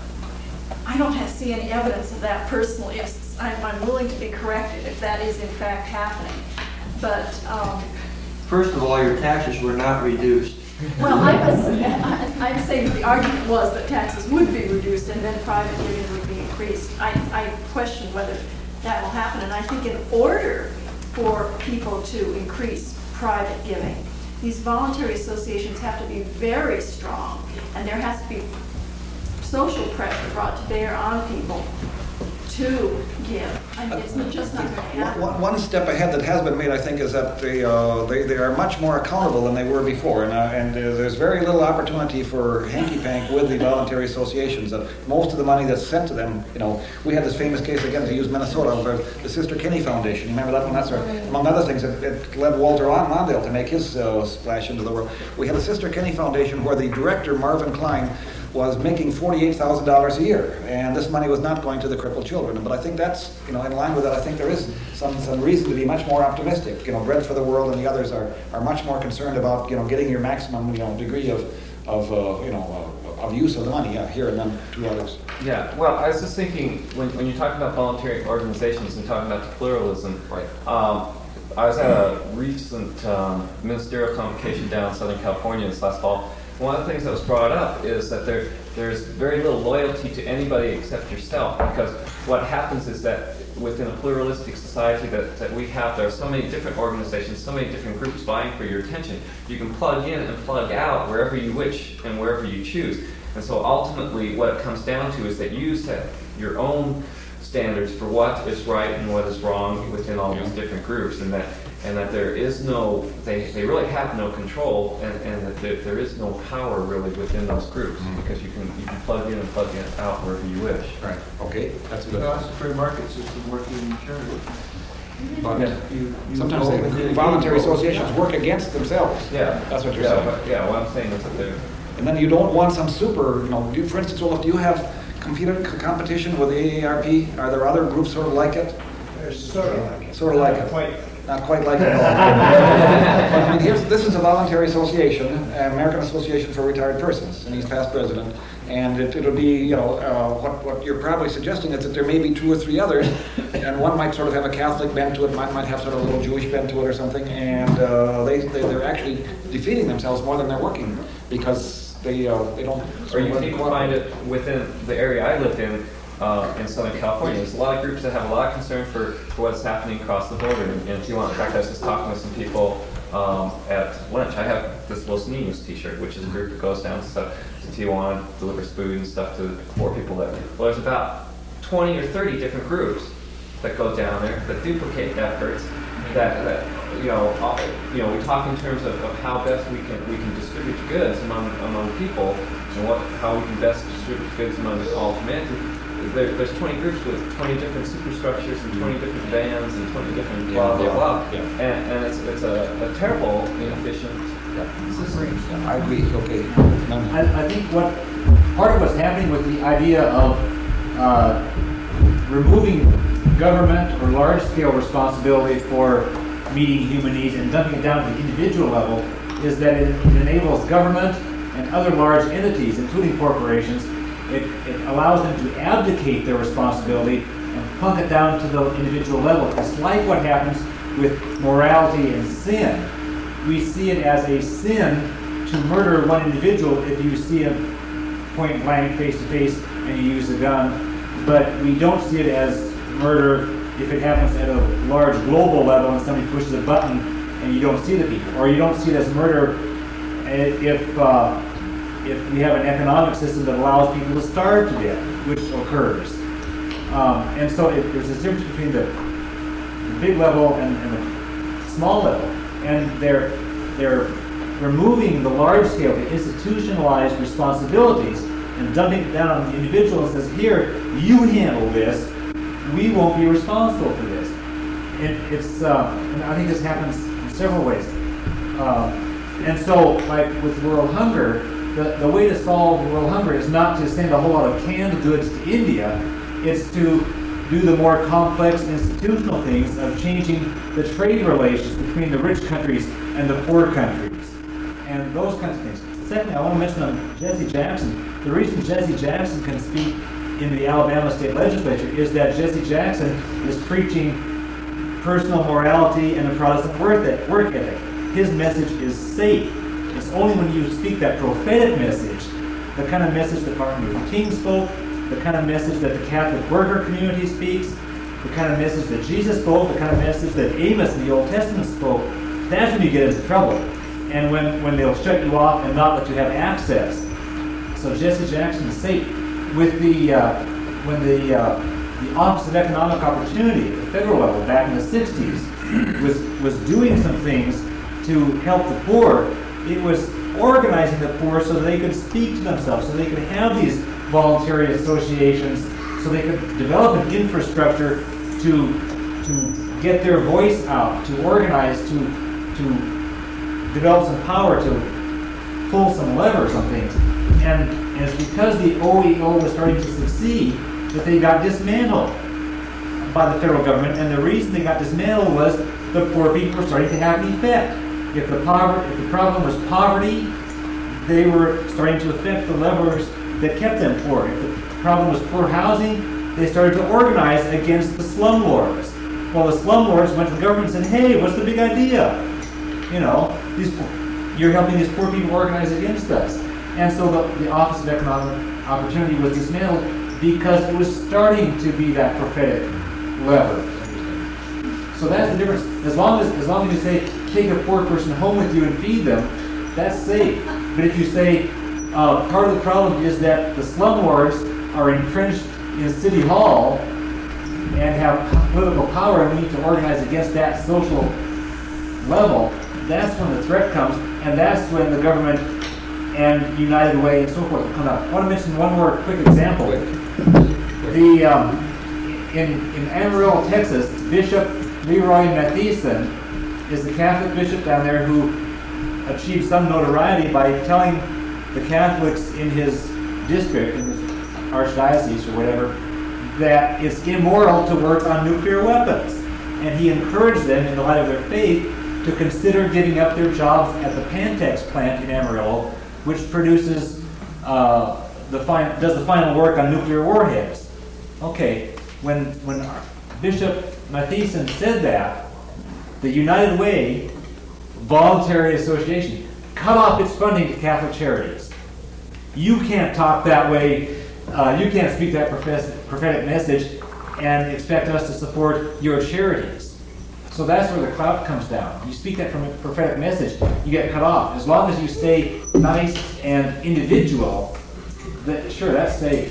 I don't have, see any evidence of that personally. If, I'm, I'm willing to be corrected if that is in fact happening. But, um, First of all, your taxes were not reduced. well, I was, I- I'm saying the argument was that taxes would be reduced and then private giving would be increased. I, I question whether that will happen. And I think in order for people to increase private giving, these voluntary associations have to be very strong, and there has to be social pressure brought to bear on people to give. I mean, it's just not going to happen. One, one step ahead that has been made, I think, is that they, uh, they, they are much more accountable than they were before. And, uh, and uh, there's very little opportunity for hanky-pank with the voluntary associations. That most of the money that's sent to them, you know, we had this famous case, again, to use Minnesota, where the Sister Kinney Foundation. You remember that one? That's our, among other things, it, it led Walter Mondale to make his uh, splash into the world. We had the Sister Kinney Foundation where the director, Marvin Klein, was making forty-eight thousand dollars a year, and this money was not going to the crippled children. But I think that's, you know, in line with that, I think there is some, some reason to be much more optimistic. You know, Bread for the World and the others are, are much more concerned about, you know, getting your maximum, you know, degree of, of uh, you know, uh, of use of the money. Yeah, here and then two others. Yeah, well, I was just thinking, when, when you're talking about voluntary organizations and talking about the pluralism, Right. um, I was at a recent um, ministerial convocation down in Southern California this last fall. One of the things that was brought up is that there there's very little loyalty to anybody except yourself, because what happens is that within a pluralistic society that, that we have, there are so many different organizations, so many different groups vying for your attention. You can plug in and plug out wherever you wish and wherever you choose. And so ultimately what it comes down to is that you set your own standards for what is right and what is wrong within all these different groups, and that and that there is no, they, they really have no control, and, and that there, there is no power really within those groups, mm-hmm. because you can you can plug in and plug in out wherever you wish. Right. Okay. That's good. Well, it's a free market system working in charity. But Yeah. You, you sometimes go they, and get- voluntary associations work against themselves. Yeah, That's what you're yeah, saying. but, yeah, what I'm saying is that they're, And then you don't want some super, you know, you, for instance, Olaf, do you have computer c- competition with the A A R P? Are there other groups sort of like it? There's sort of like it. Sort of like Not it. Quite, Not quite like it. But I mean, here's, this is a voluntary association, American Association for Retired Persons, and he's past president. And it, it'll be, you know, uh, what, what you're probably suggesting is that there may be two or three others, and one might sort of have a Catholic bent to it, might, might have sort of a little Jewish bent to it or something, and uh, they, they, they're actually defeating themselves more than they're working, because they, uh, they don't... Or you can even find it within the area I lived in, uh, in Southern California. There's a lot of groups that have a lot of concern for, for what's happening across the border in, in Tijuana. In fact, I was just talking with some people um, at lunch. I have this Los Niños t-shirt, which is a group that goes down to, to Tijuana, delivers food and stuff to poor people there. Well, there's about twenty or thirty different groups that go down there that duplicate efforts. That, that you know, all, you know, we talk in terms of, of how best we can we can distribute goods among among people, and what how we can best distribute goods among all humanity. There, there's twenty groups with twenty different superstructures and twenty different vans and twenty different blah blah blah, yeah. and, and it's it's a, a terrible, inefficient system. I agree. Okay. I, I think what part of what's happening with the idea of uh, removing government or large-scale responsibility for meeting human needs and dumping it down to the individual level is that it, it enables government and other large entities, including corporations, it, it allows them to abdicate their responsibility and plunk it down to the individual level. It's like what happens with morality and sin. We see it as a sin to murder one individual if you see him point blank, face to face, and you use a gun, but we don't see it as murder if it happens at a large global level and somebody pushes a button and you don't see the people, or you don't see it as murder if uh, if we have an economic system that allows people to starve to death, which occurs. Um, and so it, there's a difference between the, the big level and, and the small level, and they're they're removing the large scale, the institutionalized responsibilities, and dumping it down on the individual and says, here, you handle this. We won't be responsible for this. It, it's, uh, and I think this happens in several ways. Uh, and so, like with world hunger, the, the way to solve world hunger is not to send a whole lot of canned goods to India. It's to do the more complex institutional things of changing the trade relations between the rich countries and the poor countries, and those kinds of things. Secondly, I want to mention on Jesse Jackson. The reason Jesse Jackson can speak in the Alabama state legislature is that Jesse Jackson is preaching personal morality and a Protestant work ethic. His message is safe. It's only when you speak that prophetic message, the kind of message that Martin Luther King spoke, the kind of message that the Catholic worker community speaks, the kind of message that Jesus spoke, the kind of message that Amos in the Old Testament spoke, that's when you get into trouble. And when, when they'll shut you off and not let you have access. So Jesse Jackson is safe. With the uh, when the uh, the Office of Economic Opportunity at the federal level back in the sixties was was doing some things to help the poor, it was organizing the poor so that they could speak to themselves, so they could have these voluntary associations, so they could develop an infrastructure to to get their voice out, to organize, to to develop some power, to pull some levers on things. And, and it's because the O E O was starting to succeed that they got dismantled by the federal government. And the reason they got dismantled was the poor people were starting to have an effect. If the, poverty, if the problem was poverty, they were starting to affect the levers that kept them poor. If the problem was poor housing, they started to organize against the slumlords. Well, the slumlords went to the government and said, hey, what's the big idea? You know, these, you're helping these poor people organize against us. And so the, the Office of Economic Opportunity was dismantled because it was starting to be that prophetic lever. So that's the difference. As long as as long as you say, take a poor person home with you and feed them, that's safe. But if you say, uh, part of the problem is that the slumlords are entrenched in City Hall and have political power, and we need to organize against that social level, that's when the threat comes, and that's when the government and United Way and so forth will come out. I want to mention one more quick example. The um, in in Amarillo, Texas, Bishop Leroy Mathieson is the Catholic bishop down there who achieved some notoriety by telling the Catholics in his district, in his archdiocese or whatever, that it's immoral to work on nuclear weapons. and he encouraged them, in the light of their faith, to consider giving up their jobs at the Pantex plant in Amarillo, which produces uh, the fin- does the final work on nuclear warheads. Okay, when when Bishop Mathieson said that, the United Way Voluntary Association cut off its funding to Catholic Charities. You can't talk that way. Uh, you can't speak that profess- prophetic message and expect us to support your charities. So that's where the clout comes down. You speak that from a prophetic message, you get cut off. As long as you stay nice and individual, that, sure, that's safe.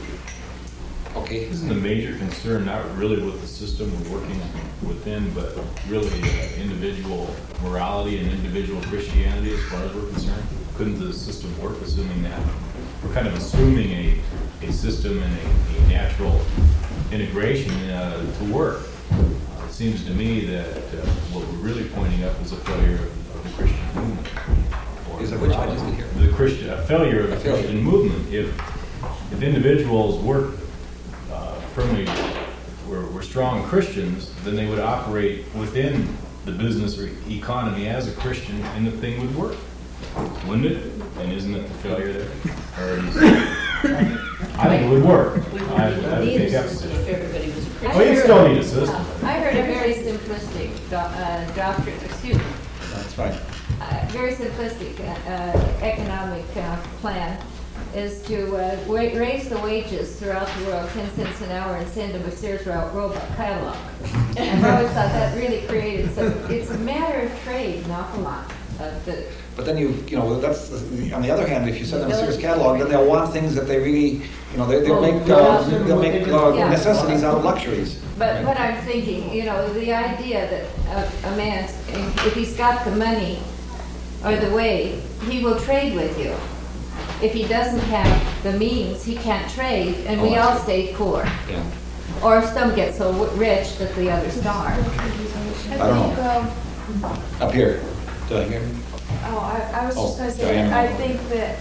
Okay. Isn't the major concern not really with the system we're working within, but really uh, individual morality and individual Christianity as far as we're concerned? Couldn't the system work assuming that? We're kind of assuming a, a system and a, a natural integration uh, to work. Uh, it seems to me that uh, what we're really pointing up is a failure of, of the Christian movement. Or Is it which I didn't hear? The Christian, a failure of the A failure. Christian movement. If if individuals work uh, firmly, were, were strong Christians, then they would operate within the business or economy as a Christian, and the thing would work, wouldn't it? And isn't it the failure there? Or is it, I think it would work. I, I would take that position. If everybody was a Christian. Well, you still need a system. I heard a very simplistic do- uh, doctrine, excuse me, That's fine. uh, very simplistic uh, economic uh, plan is to uh, wa- raise the wages throughout the world ten cents an hour and send them a Sears Ro- Roebuck catalog. I've always thought that really created some, it's a matter of trade, an awful lot of the. But then you, you know, that's, on the other hand, if you send them a Sears catalog, then they'll want things that they really, you know, they, they'll make, uh, they'll make uh, Yeah. necessities out of luxuries. But what I'm thinking, you know, the idea that a, a man, if he's got the money or the way, he will trade with you. If he doesn't have the means, he can't trade, and we Oh, I all see. stay poor. Yeah. Or some get so w- rich that the others starve. I don't think, know. um, Up here. Did I hear? Oh, I, I was just Oh, gonna say, Diana. I think that,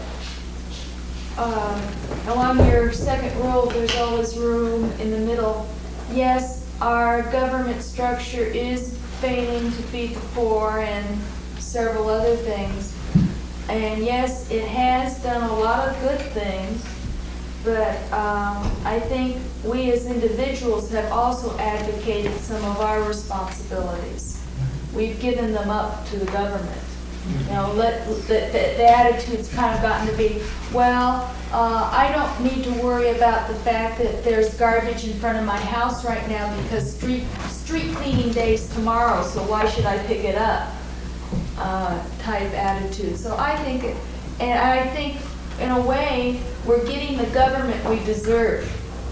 um, along your second row, there's always room in the middle. Yes, our government structure is failing to feed the poor and several other things. And yes, it has done a lot of good things, but, um, I think we as individuals have also advocated some of our responsibilities. We've given them up to the government. You know, let, the, the, the attitude's kind of gotten to be, well, uh, I don't need to worry about the fact that there's garbage in front of my house right now because street, street cleaning day's tomorrow, so why should I pick it up? Uh, type attitude. So I think, it- and I think in a way, we're getting the government we deserve.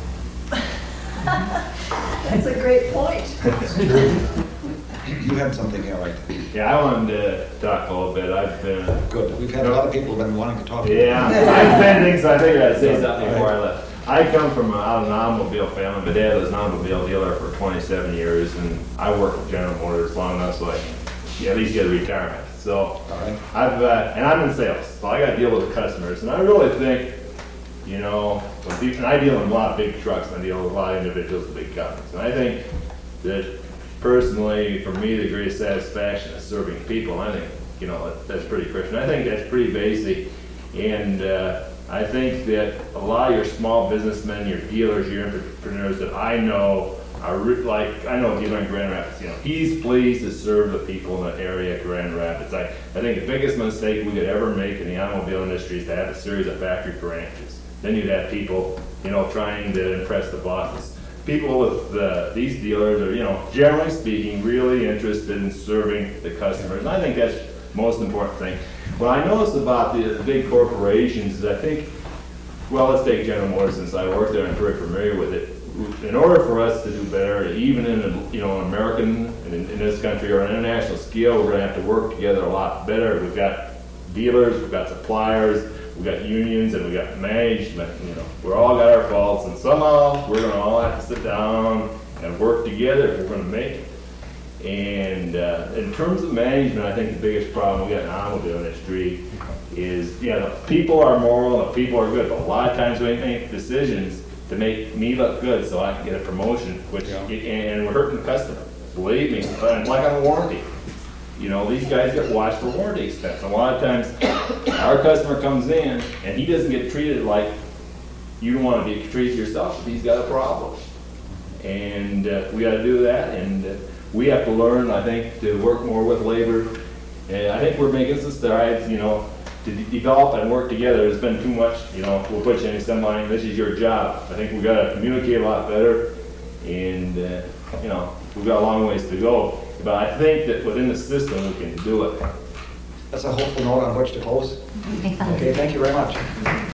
That's a great point. You had something here, right? Yeah, I wanted to talk a little bit. I've been. Good. We've had a lot of people who've been wanting to talk to you. Yeah, I've been things, I figured I'd say something before I left. I come from a- out of an automobile family. My dad was an automobile dealer for twenty-seven years, and I worked with General Motors long enough so I can at least get a retirement. So right. I've, uh, and I'm in sales, so I got to deal with the customers. And I really think, you know, when people, and I deal in a lot of big trucks, and I deal with a lot of individuals with big companies. And I think that personally, for me, the greatest satisfaction is serving people. I think, you know, that's pretty Christian. I think that's pretty basic. And uh, I think that a lot of your small businessmen, your dealers, your entrepreneurs that I know are re- like, I know a dealer in Grand Rapids, you know, he's pleased to serve the people in the area of Grand Rapids. I, I think the biggest mistake we could ever make in the automobile industry is to have a series of factory branches. Then you'd have people, you know, trying to impress the bosses. People with uh, these dealers are, you know, generally speaking, really interested in serving the customers. And I think that's the most important thing. What I noticed about the, the big corporations is I think, well, let's take General Motors since I work there and I'm very familiar with it. In order for us to do better, even in a, you know, an American and in, in this country or an international scale, we're going to have to work together a lot better. We've got dealers, we've got suppliers, we've got unions, and we've got management. You know, we're all got our faults, and somehow we're going to all have to sit down and work together if we're going to make it. And uh, in terms of management, I think the biggest problem we got in the automobile industry is, yeah, the people are moral, the people are good, but a lot of times we make decisions to make me look good so I can get a promotion, which Yeah. and we're hurting the customer. believe me, but like on the warranty. You know, these guys get watched for warranty expense. A lot of times, our customer comes in and he doesn't get treated like you don't want to be treated yourself if he's got a problem. And uh, we got to do that, and uh, we have to learn, I think, to work more with labor. And I think we're making some strides, you know, to de- develop and work together. There's been too much, you know, we'll put you in somebody, this is your job. I think we got to communicate a lot better, and uh, you know, we've got a long ways to go. But I think that within the system, we can do it. That's a hopeful note on which to close. Okay, thank you very much.